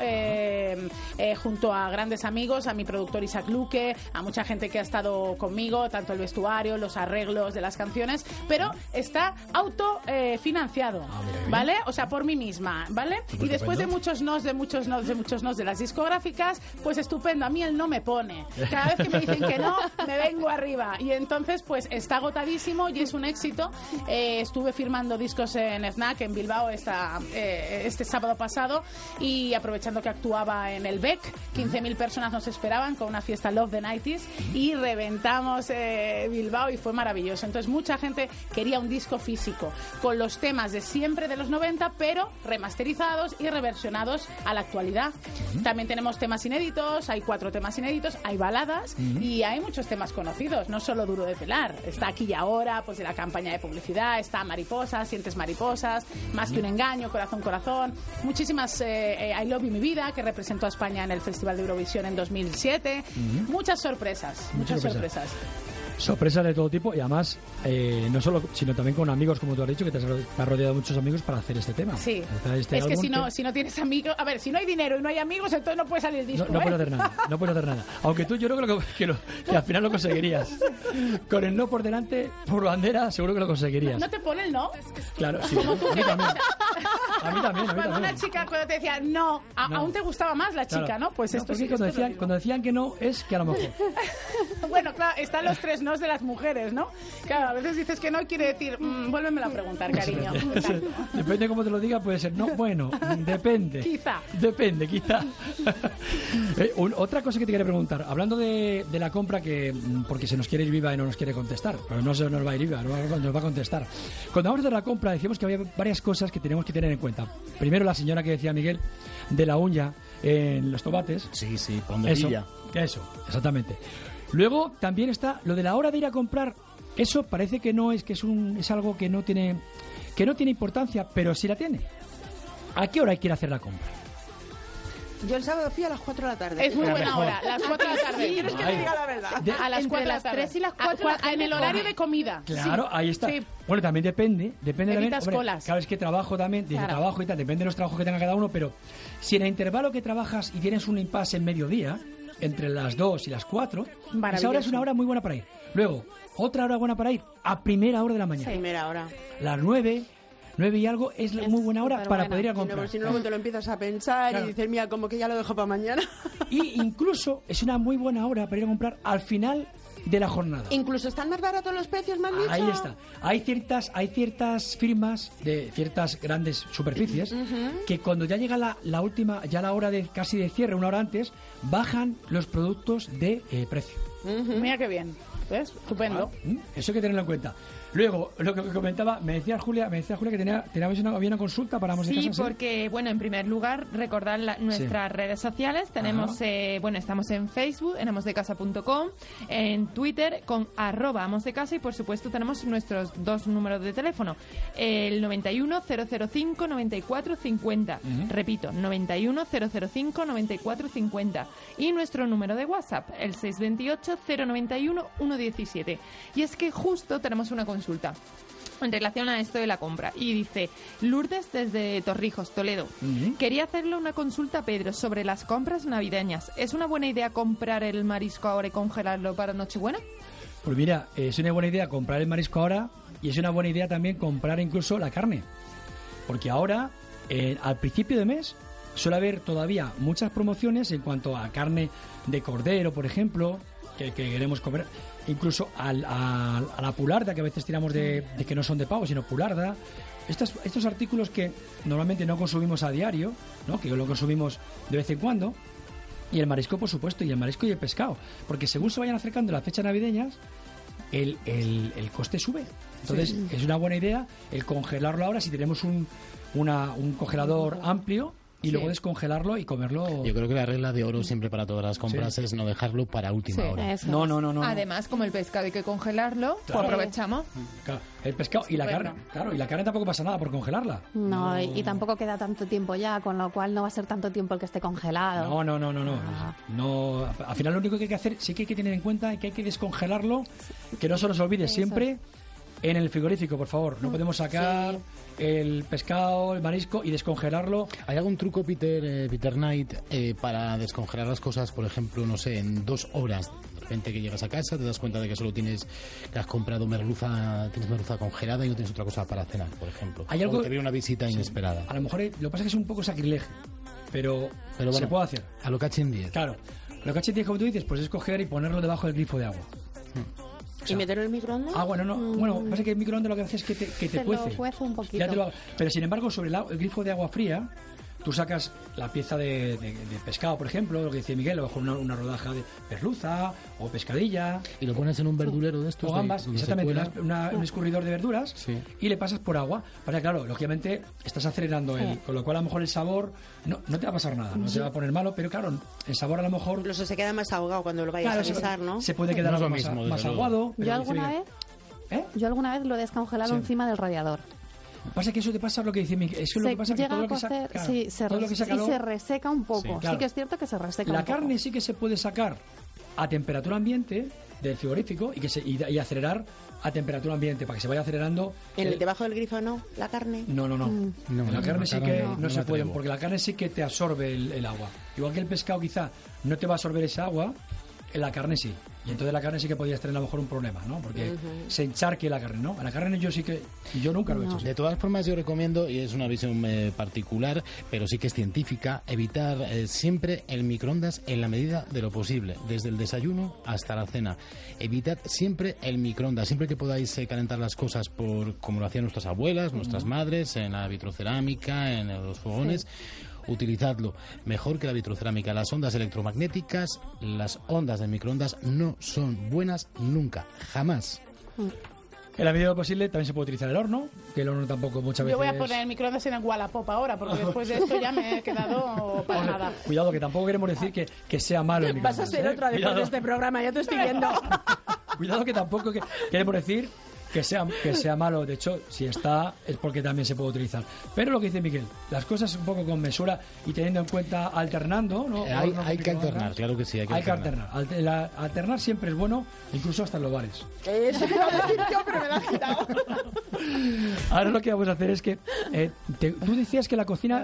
Speaker 11: junto a grandes amigos, a mi productor Isaac Luque, a mucha gente que ha estado conmigo, tanto el vestuario, los arreglos de las canciones, pero está autofinanciado, ¿vale? O sea, por mí misma, ¿vale? Y después de muchos nos de las discográficas, pues estupendo, a mí el no me pone. Cada vez que me dicen que no, me vengo arriba. Y entonces, pues está agotadísimo y es un éxito. Estuve firmando discos en FNAC, en Bilbao, este sábado pasado, y aprovechando que actuaba en el BEC, 15.000 personas nos esperaban con una fiesta Love the 90s y reventamos Bilbao y fue maravilloso. Entonces mucha gente quería un disco físico con los temas de siempre de los 90, pero remasterizados y reversionados a la actualidad. También tenemos temas inéditos, hay 4 temas inéditos, hay baladas y hay muchos temas conocidos, no solo Duro de Pelar. Está Aquí y Ahora, pues de la campaña de publicidad, está Mariposas, Sientes Mariposas, Más que un engaño, Corazón, Corazón, muchísimas, I Love You, Mi Vida, que representó a España en el Festival de Eurovisión en 2007. Muchas sorpresas.
Speaker 2: Sorpresas de todo tipo y además no solo, sino también con amigos, como tú has dicho, que te has rodeado de muchos amigos para hacer este tema.
Speaker 11: Sí, es que si no tienes amigos, a ver, si no hay dinero y no hay amigos, entonces no puede salir el disco.
Speaker 2: No puedes hacer nada. Aunque tú, yo creo que al final lo conseguirías. Con el no por delante, por bandera, seguro que lo conseguirías.
Speaker 11: ¿No te pone el no?
Speaker 2: Claro, sí. A mí también.
Speaker 11: Cuando una chica, cuando te decía no, aún te gustaba más la chica, claro. ¿no? Pues esto sí.
Speaker 2: Cuando decían que no, es que a lo mejor.
Speaker 11: Bueno, claro, están los 3 nos de las mujeres, ¿no? Claro, a veces dices que no y quiere decir, vuélvemelo a preguntar, cariño.
Speaker 2: Depende de cómo te lo diga, puede ser no, bueno, depende.
Speaker 11: Quizá.
Speaker 2: Otra cosa que te quería preguntar, hablando de la compra, porque se nos quiere ir viva y no nos quiere contestar, pero no se nos va a ir viva, nos va a contestar. Cuando hablamos de la compra, decíamos que había varias cosas que tenemos que tener en cuenta. Primero, la señora que decía Miguel, de la uña en los tomates.
Speaker 5: Sí, pondrilla.
Speaker 2: Eso, exactamente. Luego también está lo de la hora de ir a comprar. Eso parece que no es, que es algo que no tiene importancia, pero sí la tiene. ¿A qué hora hay que ir a hacer la compra?
Speaker 10: Yo el sábado fui a las 4 de la tarde.
Speaker 11: Es muy buena hora, las 4 de la tarde.
Speaker 10: ¿Quieres que te diga la verdad?
Speaker 11: A las 4 de la tarde.
Speaker 12: 3 y las 4
Speaker 11: en el horario de comida.
Speaker 2: Claro,
Speaker 11: sí.
Speaker 2: Ahí está.
Speaker 11: Sí.
Speaker 2: Bueno, también depende también.
Speaker 11: Colas.
Speaker 2: Claro, es que trabajo también, trabajo y tal, depende de los trabajos que tenga cada uno, pero si en el intervalo que trabajas y tienes un impasse en mediodía, entre las 2 y las 4, esa hora es una hora muy buena para ir. Luego, otra hora buena para ir a primera hora de la mañana.
Speaker 10: Sí. Primera hora.
Speaker 2: Las 9 y algo es muy buena hora para poder ir a comprar.
Speaker 10: Si no, luego te lo empiezas a pensar y dices, mira, como que ya lo dejo para mañana.
Speaker 2: Y incluso es una muy buena hora para ir a comprar al final de la jornada.
Speaker 10: Incluso están más baratos los precios, me han dicho.
Speaker 2: Ahí está. Hay ciertas firmas de ciertas grandes superficies que cuando ya llega la última, ya la hora casi de cierre, una hora antes, bajan los productos de precio.
Speaker 11: Mira qué bien. ¿Ves? Estupendo.
Speaker 2: Eso hay que tenerlo en cuenta. Luego, lo que comentaba, me decía Julia que había una consulta para Amos de Casa.
Speaker 3: Sí, porque, bueno, en primer lugar, recordar nuestras redes sociales. Tenemos, estamos en Facebook, en amosdecasa.com, en Twitter con @amosdecasa y, por supuesto, tenemos nuestros 2 números de teléfono. El 91 005 94 50. Repito, 91 005 94 50. Y nuestro número de WhatsApp, el 628 091 117. Y es que justo tenemos una consulta en relación a esto de la compra y dice Lourdes desde Torrijos, Toledo. Quería hacerle una consulta a Pedro sobre las compras navideñas. ¿Es una buena idea comprar el marisco ahora y congelarlo para Nochebuena?
Speaker 2: Pues mira, es una buena idea comprar el marisco ahora y es una buena idea también comprar incluso la carne, porque ahora al principio de mes suele haber todavía muchas promociones en cuanto a carne de cordero, por ejemplo, que queremos comer, incluso a la pularda, que a veces tiramos de que no son de pavo, sino pularda. Estos artículos que normalmente no consumimos a diario, ¿no? Que lo consumimos de vez en cuando. Y el marisco, por supuesto, y el marisco y el pescado. Porque según se vayan acercando las fechas navideñas, el coste sube. Entonces, es una buena idea el congelarlo ahora. Si tenemos un congelador amplio, y luego descongelarlo y comerlo.
Speaker 5: Yo creo que la regla de oro siempre para todas las compras es no dejarlo para última hora.
Speaker 2: No.
Speaker 3: Además, como el pescado hay que congelarlo,
Speaker 2: Claro.
Speaker 3: pues aprovechamos.
Speaker 2: Claro, el pescado y la carne. Claro, y la carne tampoco pasa nada por congelarla.
Speaker 12: No, y tampoco queda tanto tiempo ya, con lo cual no va a ser tanto tiempo el que esté congelado.
Speaker 2: No, al final lo único que hay que hacer, sí que hay que tener en cuenta que hay que descongelarlo, que no se nos olvide siempre en el frigorífico, por favor. No podemos sacar el pescado, el marisco y descongelarlo.
Speaker 5: ¿Hay algún truco, Peter Knight, para descongelar las cosas, por ejemplo, no sé, en 2 horas? De repente que llegas a casa, te das cuenta de que solo que has comprado tienes merluza congelada y no tienes otra cosa para cenar, por ejemplo.
Speaker 2: ¿Hay algo?
Speaker 5: O te viene una visita inesperada.
Speaker 2: A lo mejor lo que pasa es que es un poco sacrilegio, pero
Speaker 5: bueno,
Speaker 2: se puede hacer.
Speaker 5: A lo cachen 10.
Speaker 2: Claro, lo que cachen 10, como tú dices, pues es coger y ponerlo debajo del grifo de agua.
Speaker 10: ¿Y meterlo en el microondas?
Speaker 2: No. Bueno, pasa que el microondas lo que hace es que te cuece.
Speaker 12: Lo cuece un poquito.
Speaker 2: Ya te lo... Pero sin embargo, sobre el grifo de agua fría, tú sacas la pieza de pescado, por ejemplo, lo que decía Miguel, a lo mejor una rodaja de merluza o pescadilla.
Speaker 5: Y lo pones en un verdulero de estos.
Speaker 2: O gambas, exactamente, un escurridor de verduras, y le pasas por agua. Para claro, lógicamente estás acelerando con lo cual a lo mejor el sabor no te va a pasar nada, no te va a poner malo, pero claro, el sabor a lo mejor...
Speaker 10: Incluso se queda más ahogado cuando lo vayas a guisar, ¿no?
Speaker 2: Se puede quedar algo más aguado.
Speaker 12: Yo alguna vez lo he descongelado encima del radiador.
Speaker 2: Pasa que eso te pasa lo que dice Miguel. Eso es lo que pasa
Speaker 12: llega
Speaker 2: que todo
Speaker 12: a
Speaker 2: lo que
Speaker 12: cocer,
Speaker 2: claro,
Speaker 12: sí, se reseca un poco.
Speaker 2: Sí, claro.
Speaker 12: Sí que es cierto que se reseca
Speaker 2: la
Speaker 12: un poco.
Speaker 2: carne sí que se puede sacar a temperatura ambiente del frigorífico y acelerar a temperatura ambiente para que se vaya acelerando.
Speaker 10: ¿Debajo del grifo no? ¿La carne?
Speaker 2: No. La carne sí que no se puede, porque la carne sí que te absorbe el agua. Igual que el pescado quizá no te va a absorber esa agua, la carne sí. Y entonces la carne sí que podrías tener a lo mejor un problema, ¿no? Porque se encharque la carne, ¿no? A la carne yo nunca lo he hecho.
Speaker 5: De todas formas, yo recomiendo, y es una visión particular, pero sí que es científica, evitar siempre el microondas en la medida de lo posible, desde el desayuno hasta la cena. Evitad siempre el microondas, siempre que podáis calentar las cosas como lo hacían nuestras abuelas, nuestras madres, en la vitrocerámica, en los fogones. Utilizadlo. Mejor que la vitrocerámica. Las ondas electromagnéticas, las ondas de microondas no son buenas nunca, jamás.
Speaker 2: En la medida de lo posible también se puede utilizar el horno, que el horno tampoco muchas veces...
Speaker 11: Yo voy a poner el microondas en el Wallapop ahora, porque después de esto ya me he quedado para nada.
Speaker 2: Cuidado, que tampoco queremos decir que sea malo el microondas.
Speaker 10: Vas a ser otra después de este programa, ya te estoy viendo.
Speaker 2: Cuidado, que tampoco queremos decir que sea malo. De hecho, si está, es porque también se puede utilizar. Pero lo que dice Miguel, las cosas un poco con mesura y teniendo en cuenta alternando, ¿no?
Speaker 5: Hay que alternar, claro que sí, hay que alternar.
Speaker 2: Alternar siempre es bueno, incluso hasta en los bares.
Speaker 10: Eso te iba a decir yo, pero me lo has quitado.
Speaker 2: Ahora lo que vamos a hacer es que tú decías que la cocina,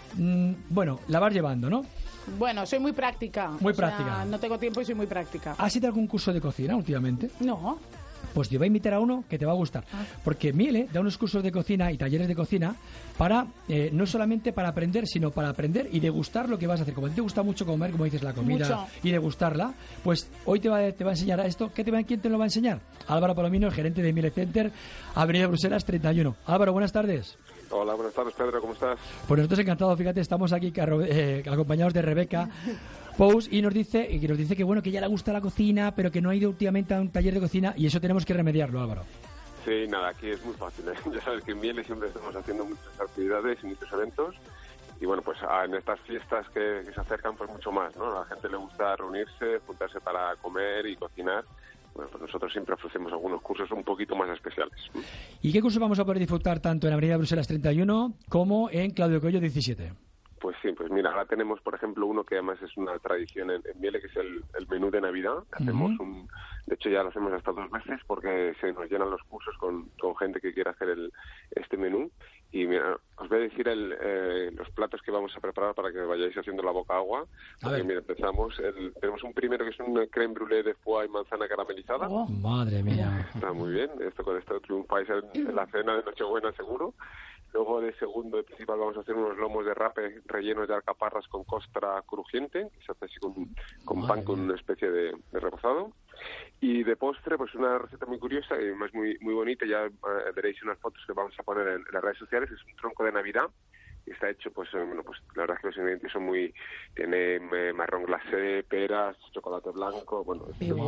Speaker 2: la vas llevando, ¿no?
Speaker 11: Bueno, soy muy práctica.
Speaker 2: Muy práctica.
Speaker 11: No tengo tiempo y soy muy práctica.
Speaker 2: ¿Has ido a algún curso de cocina últimamente?
Speaker 11: No.
Speaker 2: Pues te voy a invitar a uno que te va a gustar. Porque Miele da unos cursos de cocina y talleres de cocina para no solamente para aprender, sino para aprender y degustar lo que vas a hacer. Como a ti te gusta mucho comer, como dices, la comida y degustarla, pues hoy te va a enseñar a esto. ¿Quién te lo va a enseñar? Álvaro Palomino, el gerente de Miele Center, Avenida Bruselas 31. Álvaro, buenas tardes.
Speaker 13: Hola, buenas tardes, Pedro, ¿cómo estás?
Speaker 2: Pues nosotros encantados, fíjate, estamos aquí acompañados de Rebeca Pous y nos dice que bueno, que ya le gusta la cocina, pero que no ha ido últimamente a un taller de cocina y eso tenemos que remediarlo, Álvaro.
Speaker 13: Sí, nada, aquí es muy fácil, ¿eh? Ya sabes que en Miele siempre estamos haciendo muchas actividades y muchos eventos y bueno, pues en estas fiestas que se acercan, pues mucho más, ¿no? A la gente le gusta reunirse, juntarse para comer y cocinar. Bueno, pues nosotros siempre ofrecemos algunos cursos un poquito más especiales.
Speaker 2: ¿Y qué cursos vamos a poder disfrutar tanto en Avenida Bruselas 31 como en Claudio Coello 17?
Speaker 13: Pues sí, pues mira, ahora tenemos, por ejemplo, uno que además es una tradición en Miele, que es el menú de Navidad. Hacemos de hecho ya lo hacemos hasta 2 veces porque se nos llenan los cursos con gente que quiera hacer este menú. Y mira, os voy a decir los platos que vamos a preparar para que vayáis haciendo la boca agua. Porque mira, empezamos, tenemos un primero que es un crème brûlée de foie y manzana caramelizada.
Speaker 2: Oh, madre mía.
Speaker 13: Está muy bien, con esto triunfáis en la cena de Nochebuena seguro. Luego de segundo de principal vamos a hacer unos lomos de rape rellenos de alcaparras con costra crujiente, que se hace así con pan con una especie de rebozado. Y de postre, pues una receta muy curiosa y además muy bonita, ya veréis unas fotos que vamos a poner en las redes sociales, es un tronco de Navidad está hecho, pues bueno, pues la verdad es que los ingredientes son muy... Tiene marrón glacé, peras, chocolate blanco, bueno...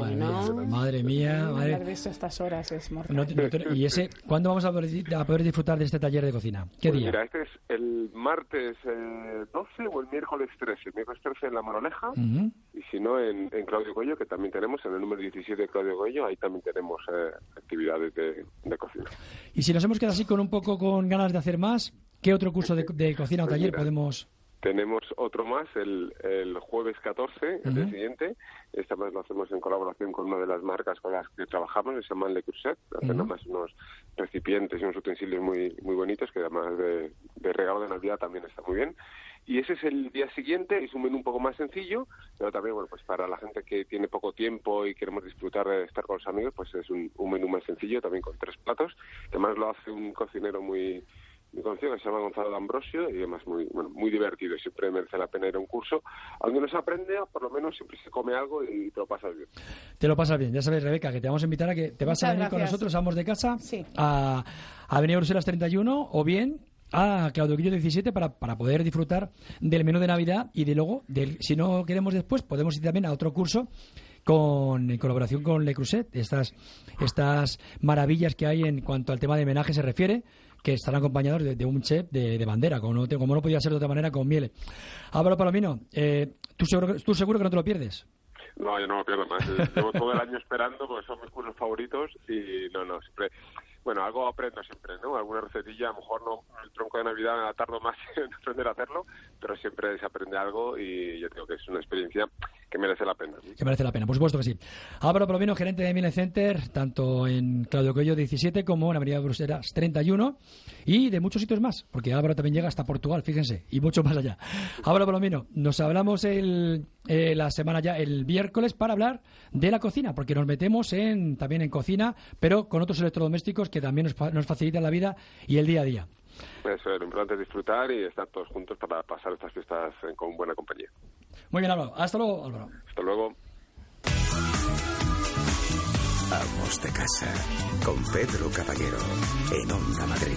Speaker 2: Madre mía.
Speaker 11: Hablar de eso a estas horas es mortal.
Speaker 2: ¿Y ese, cuándo vamos a poder disfrutar de este taller de cocina? ¿Qué
Speaker 13: pues
Speaker 2: día?
Speaker 13: Mira, este es el martes 12 o el miércoles 13. El miércoles 13 en La Moraleja, y si no en Claudio Coello, que también tenemos, en el número 17 de Claudio Coello, ahí también tenemos actividades de cocina.
Speaker 2: Y si nos hemos quedado así con un poco con ganas de hacer más, ¿qué otro curso de cocina o
Speaker 13: Pues
Speaker 2: taller
Speaker 13: mira,
Speaker 2: podemos...?
Speaker 13: Tenemos otro más el jueves 14, el día siguiente. Esta vez lo hacemos en colaboración con una de las marcas con las que trabajamos, se llaman Le Creuset. Hacen además unos recipientes y unos utensilios muy muy bonitos, que además de regalo de Navidad también está muy bien. Y ese es el día siguiente, es un menú un poco más sencillo, pero también, bueno, pues para la gente que tiene poco tiempo y queremos disfrutar de estar con los amigos, pues es un menú más sencillo, también con 3 platos. Además lo hace un cocinero muy conocido que se llama Gonzalo D'Ambrosio, y además muy divertido, siempre merece la pena ir a un curso. Aunque no se aprende, por lo menos siempre se come algo y te lo pasas bien.
Speaker 2: Te lo pasas bien, ya sabes, Rebeca, que te vamos a invitar a que te vas a venir con nosotros, vamos de casa, a Avenida Bruselas 31, o bien a Claudio Coello 17 para poder disfrutar del menú de Navidad, y de luego, si no queremos después, podemos ir también a otro curso en colaboración con Le Creuset, estas maravillas que hay en cuanto al tema de homenaje se refiere, que estarán acompañados de un chef de bandera, como no podía ser de otra manera, con Miele. Álvaro Palomino, ¿tú seguro que no te lo pierdes?
Speaker 13: No, yo no lo pierdo más. Llevo todo el año esperando porque son mis cursos favoritos y siempre... Bueno, algo aprendo siempre, ¿no? Alguna recetilla, a lo mejor no el tronco de Navidad tardo más en aprender a hacerlo, pero siempre se aprende algo y yo creo que es una experiencia que merece la pena.
Speaker 2: Que merece la pena, por supuesto que sí. Álvaro Palomino, gerente de Miele Center, tanto en Claudio Coello 17 como en Avenida Bruselas 31, y de muchos sitios más, porque Álvaro también llega hasta Portugal, fíjense, y mucho más allá. Álvaro Palomino, nos hablamos la semana ya, el miércoles, para hablar de la cocina, porque nos metemos también en cocina, pero con otros electrodomésticos que también nos facilitan la vida y el día a día.
Speaker 13: Eso, lo importante es disfrutar y estar todos juntos para pasar estas fiestas con buena compañía.
Speaker 2: Muy bien, Álvaro. Hasta luego, Álvaro.
Speaker 13: Hasta luego.
Speaker 1: Amos de casa, con Pedro Caballero, en Onda Madrid.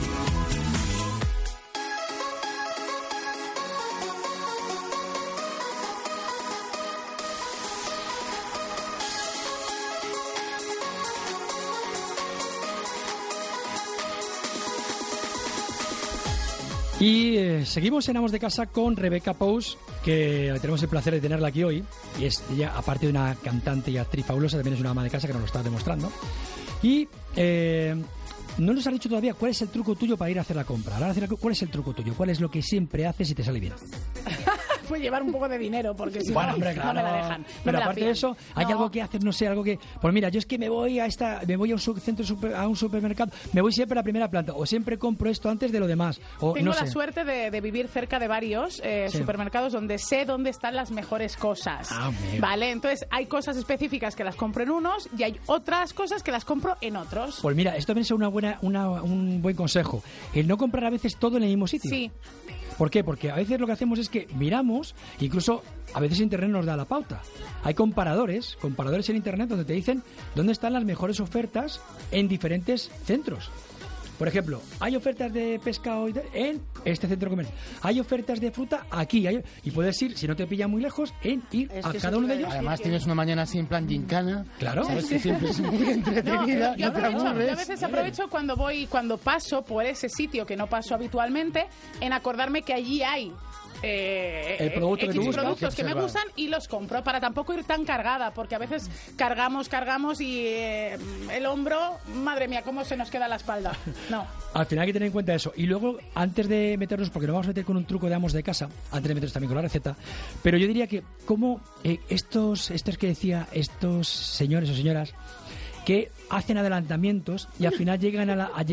Speaker 2: Y seguimos en Amos de Casa con Rebeca Pous, que tenemos el placer de tenerla aquí hoy. Y ella, aparte de una cantante y actriz fabulosa, también es una ama de casa, que nos lo está demostrando. Y no nos has dicho todavía cuál es el truco tuyo para ir a hacer la compra. ¿Cuál es el truco tuyo? ¿Cuál es lo que siempre haces y te sale bien?
Speaker 11: Pues llevar un poco de dinero, porque si
Speaker 2: bueno,
Speaker 11: no,
Speaker 2: hombre, claro,
Speaker 11: no me la dejan.
Speaker 2: Pero aparte de eso, hay algo que hacer, no sé, algo que... Pues mira, yo es que me voy a un supermercado, me voy siempre a la primera planta, o siempre compro esto antes de lo demás. O,
Speaker 11: Tengo
Speaker 2: no
Speaker 11: la
Speaker 2: sé.
Speaker 11: suerte de vivir cerca de varios supermercados donde sé dónde están las mejores cosas. ¿Vale? Entonces, hay cosas específicas que las compro en unos y hay otras cosas que las compro en otros.
Speaker 2: Pues mira, esto también es un buen consejo. El no comprar a veces todo en el mismo sitio.
Speaker 11: Sí.
Speaker 2: ¿Por qué? Porque a veces lo que hacemos es que miramos, incluso a veces Internet nos da la pauta. Hay comparadores en Internet donde te dicen dónde están las mejores ofertas en diferentes centros. Por ejemplo, hay ofertas de pescado en este centro comercial. Hay ofertas de fruta aquí. Y puedes ir, si no te pilla muy lejos, ir a cada uno de ellos.
Speaker 5: Además tienes una mañana así en plan gincana.
Speaker 2: Claro.
Speaker 5: Sabes que siempre es muy entretenida.
Speaker 11: Yo
Speaker 5: no te aburres.
Speaker 11: a veces aprovecho cuando paso por ese sitio que no paso habitualmente, en acordarme que allí hay
Speaker 2: el producto que tú buscas,
Speaker 11: productos que me gustan y los compro para tampoco ir tan cargada, porque a veces cargamos y el hombro, madre mía, cómo se nos queda la espalda. No.
Speaker 2: Al final hay que tener en cuenta eso. Y luego, antes de meternos, porque nos vamos a meter con un truco de Amos de Casa, antes de meternos también con la receta, pero yo diría que como estos que decía, estos señores o señoras que hacen adelantamientos y al final llegan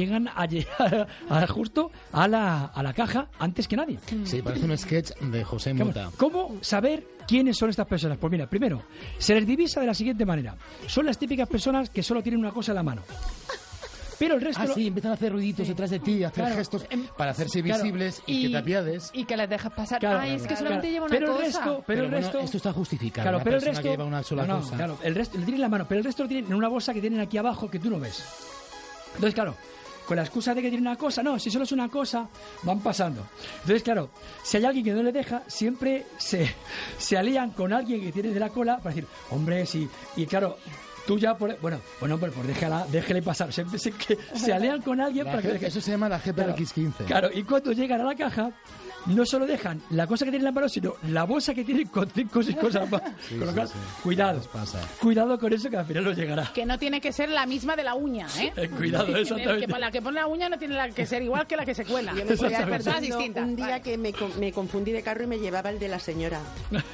Speaker 2: justo a la caja antes que nadie.
Speaker 5: Sí, parece un sketch de José Mota.
Speaker 2: ¿Cómo saber quiénes son estas personas? Pues mira, primero, se les divisa de la siguiente manera. Son las típicas personas que solo tienen una cosa en la mano. Pero el resto...
Speaker 5: sí, empiezan a hacer ruiditos detrás de ti, a hacer gestos para hacerse visibles y que te apiades.
Speaker 3: Y que les dejas pasar.
Speaker 2: Claro,
Speaker 3: es que solamente lleva una
Speaker 2: pero
Speaker 3: cosa.
Speaker 2: Pero el resto...
Speaker 5: Esto está justificado.
Speaker 2: Claro, pero el resto...
Speaker 5: que lleva una sola cosa.
Speaker 2: Claro, el resto lo tienen en la mano, pero el resto lo tienen en una bolsa que tienen aquí abajo que tú no ves. Entonces, claro, con la excusa de que tiene una cosa, no, si solo es una cosa, van pasando. Entonces, claro, si hay alguien que no le deja, siempre se alían con alguien que tiene de la cola para decir, hombre, sí, y claro... Tú ya, pues déjale pasar. Se alían con alguien para que deje.
Speaker 5: Eso se llama la GPRX15.
Speaker 2: Claro, y cuando llegan a la caja, no solo dejan la cosa que tienen en la mano, sino la bolsa que tienen con 5 o 6 cosas más.
Speaker 5: Sí,
Speaker 2: con lo cual,
Speaker 5: sí.
Speaker 2: cuidado. Cuidado con eso, que al final no llegará.
Speaker 11: Que no tiene que ser la misma de la uña, ¿eh?
Speaker 2: Cuidado, exactamente.
Speaker 11: Que la que pone la uña no tiene que ser igual que la que se cuela.
Speaker 10: Yo me estoy
Speaker 11: personas
Speaker 10: acordando
Speaker 11: distintas.
Speaker 10: un día que me confundí de carro y me llevaba el de la señora.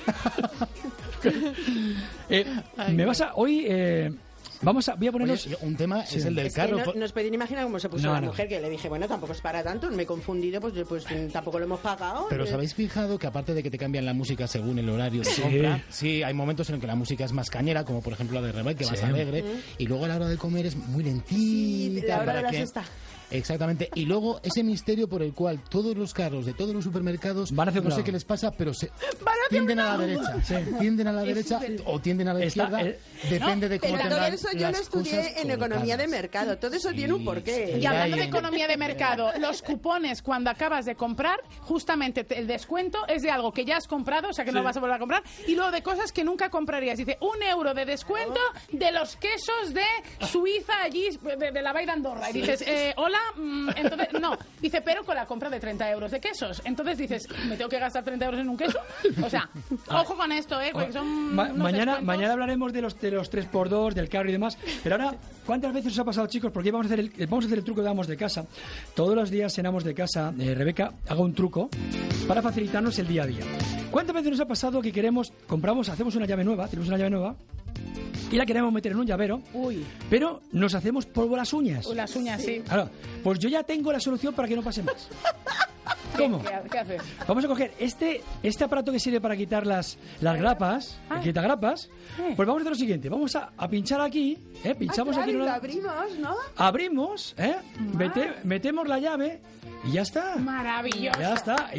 Speaker 2: Me vas a... Hoy... voy a ponernos...
Speaker 5: Oye, un tema es el del carro.
Speaker 10: No os podéis imaginar cómo se puso la mujer, que le dije, bueno, tampoco es para tanto, me he confundido, pues tampoco lo hemos pagado.
Speaker 5: Pero ¿os habéis fijado que aparte de que te cambian la música según el horario de compra, sí, hay momentos en que la música es más cañera, como por ejemplo la de Rebel, que más alegre, y luego a la hora de comer es muy lentita.
Speaker 10: Sí, la hora de la siesta.
Speaker 5: Exactamente, y luego ese misterio por el cual todos los carros de todos los supermercados
Speaker 2: van hacia
Speaker 5: no sé qué les pasa, pero tienden a la derecha, tienden a la derecha o tienden a la izquierda, depende de cómo
Speaker 10: tengan
Speaker 5: las
Speaker 10: cosas. Todo eso yo lo estudié en economía de mercado, todo eso tiene un porqué.
Speaker 11: Y hablando de economía de mercado, los cupones cuando acabas de comprar, justamente el descuento es de algo que ya has comprado, o sea que no vas a volver a comprar, y luego de cosas que nunca comprarías. Dice, €1 de descuento de los quesos de Suiza, allí, de la Baida Andorra. Y dices, hola. Entonces, no, dice, pero con la compra de 30 € de quesos. Entonces dices, ¿me tengo que gastar 30 € en un queso? O sea, ojo con esto, porque son
Speaker 2: mañana hablaremos de los 3x2, del carro y demás. Pero ahora, ¿cuántas veces os ha pasado, chicos? Porque vamos a hacer el truco de Amos de Casa. Todos los días en Amos de Casa, Rebeca, hago un truco para facilitarnos el día a día. ¿Cuántas veces nos ha pasado que hacemos una llave nueva, tenemos una llave nueva, y la queremos meter en un llavero, pero nos hacemos polvo las uñas?
Speaker 11: Las uñas, sí.
Speaker 2: Claro, pues yo ya tengo la solución para que no pase más. ¿Cómo?
Speaker 11: ¿Qué haces?
Speaker 2: Vamos a coger este aparato que sirve para quitar las grapas, quita grapas. Pues vamos a hacer lo siguiente, vamos a pinchar aquí, pinchamos
Speaker 10: claro,
Speaker 2: aquí.
Speaker 10: Y lo abrimos, ¿no?
Speaker 2: Abrimos, metemos la llave y ya está.
Speaker 11: Maravilloso.
Speaker 2: Ya está.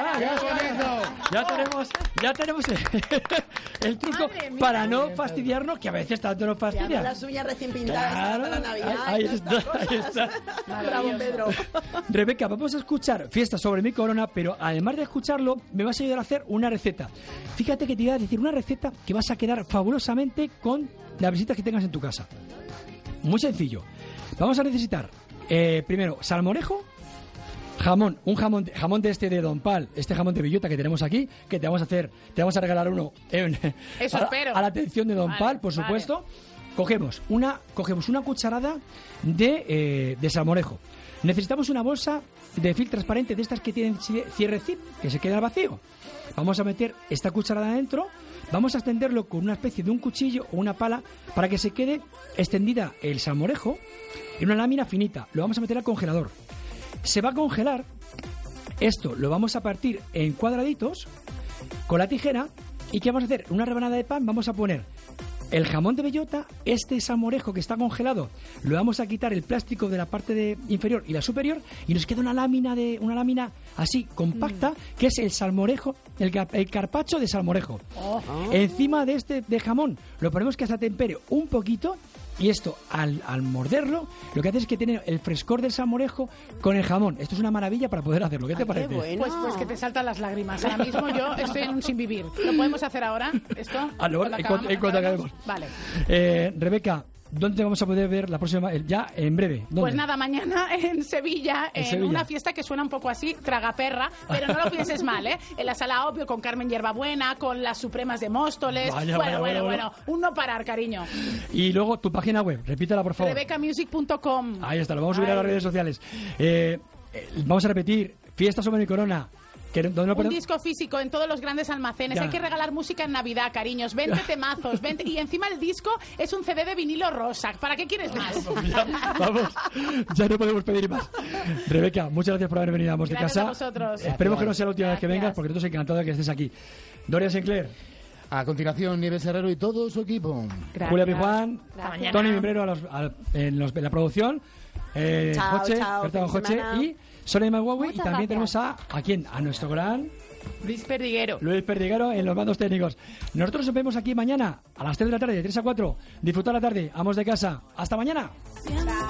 Speaker 2: Ya tenemos el truco para no fastidiarnos, que a veces tanto nos fastidia.
Speaker 10: Las uñas recién pintadas para la Navidad.
Speaker 2: Ahí está.
Speaker 10: Bravo, Pedro.
Speaker 2: Rebeca, vamos a escuchar Fiesta sobre mi corona, pero además de escucharlo, me vas a ayudar a hacer una receta. Fíjate que te voy a decir una receta que vas a quedar fabulosamente con las visitas que tengas en tu casa. Muy sencillo. Vamos a necesitar, primero, salmorejo, jamón, jamón de este de Don Pal, este jamón de bellota que tenemos aquí, que te vamos a regalar uno a la atención de Don Pal, por supuesto. Cogemos una cucharada de salmorejo. Necesitamos una bolsa de film transparente, de estas que tienen cierre zip, que se queda al vacío. Vamos a meter esta cucharada adentro, vamos a extenderlo con una especie de un cuchillo o una pala para que se quede extendida el salmorejo en una lámina finita. Lo vamos a meter al congelador. Se va a congelar. Esto lo vamos a partir en cuadraditos con la tijera. ¿Y qué vamos a hacer? Una rebanada de pan, vamos a poner el jamón de bellota, este salmorejo que está congelado, lo vamos a quitar el plástico de la parte inferior y la superior, y nos queda una lámina así compacta, que es el salmorejo, el carpaccio de salmorejo. Encima de jamón lo ponemos que se tempere un poquito, y esto al morderlo lo que hace es que tiene el frescor del salmorejo con el jamón. Esto es una maravilla para poder hacerlo. ¿Qué te parece?
Speaker 10: Bueno.
Speaker 11: Pues que te saltan las lágrimas. Ahora mismo yo estoy en un sin vivir. ¿Lo podemos hacer ahora? ¿Esto?
Speaker 2: En cuanto acabemos.
Speaker 11: Vale.
Speaker 2: Rebeca, ¿dónde vamos a poder ver la próxima? Ya en breve. ¿Dónde?
Speaker 11: Pues nada, mañana en Sevilla, en una fiesta que suena un poco así, tragaperra, pero no lo pienses mal, ¿eh? En la Sala Obvio, con Carmen Hierbabuena, con las Supremas de Móstoles. Bueno, un no parar, cariño.
Speaker 2: Y luego tu página web, repítela por favor.
Speaker 11: RebecaMusic.com.
Speaker 2: Ahí está, lo vamos a subir a las redes sociales. Vamos a repetir, Fiesta sobre mi corona.
Speaker 11: Un disco físico en todos los grandes almacenes. Hay que regalar música en Navidad, cariños. 20 temazos, 20. Y encima el disco es un CD de vinilo rosa. ¿Para qué quieres más?
Speaker 2: Vamos, ya no podemos pedir más. Rebeca, muchas gracias por haber venido a Amos de Casa.
Speaker 11: A vosotros.
Speaker 2: Esperemos que no sea la última vez que vengas, porque nosotros encantados de que estés aquí. Dorian Sinclair.
Speaker 5: A continuación, Nieves Herrero y todo su equipo.
Speaker 2: Gracias. Julia Pijuán, Tony Mimbrero en la producción. Joche y Sonia Magwawi. Y también tenemos a quién, a nuestro gran
Speaker 3: Luis Perdiguero
Speaker 2: en los mandos técnicos. Nosotros nos vemos aquí mañana a las 3 de la tarde, de 3 a 4. Disfrutar la tarde, Amos de Casa. Hasta mañana.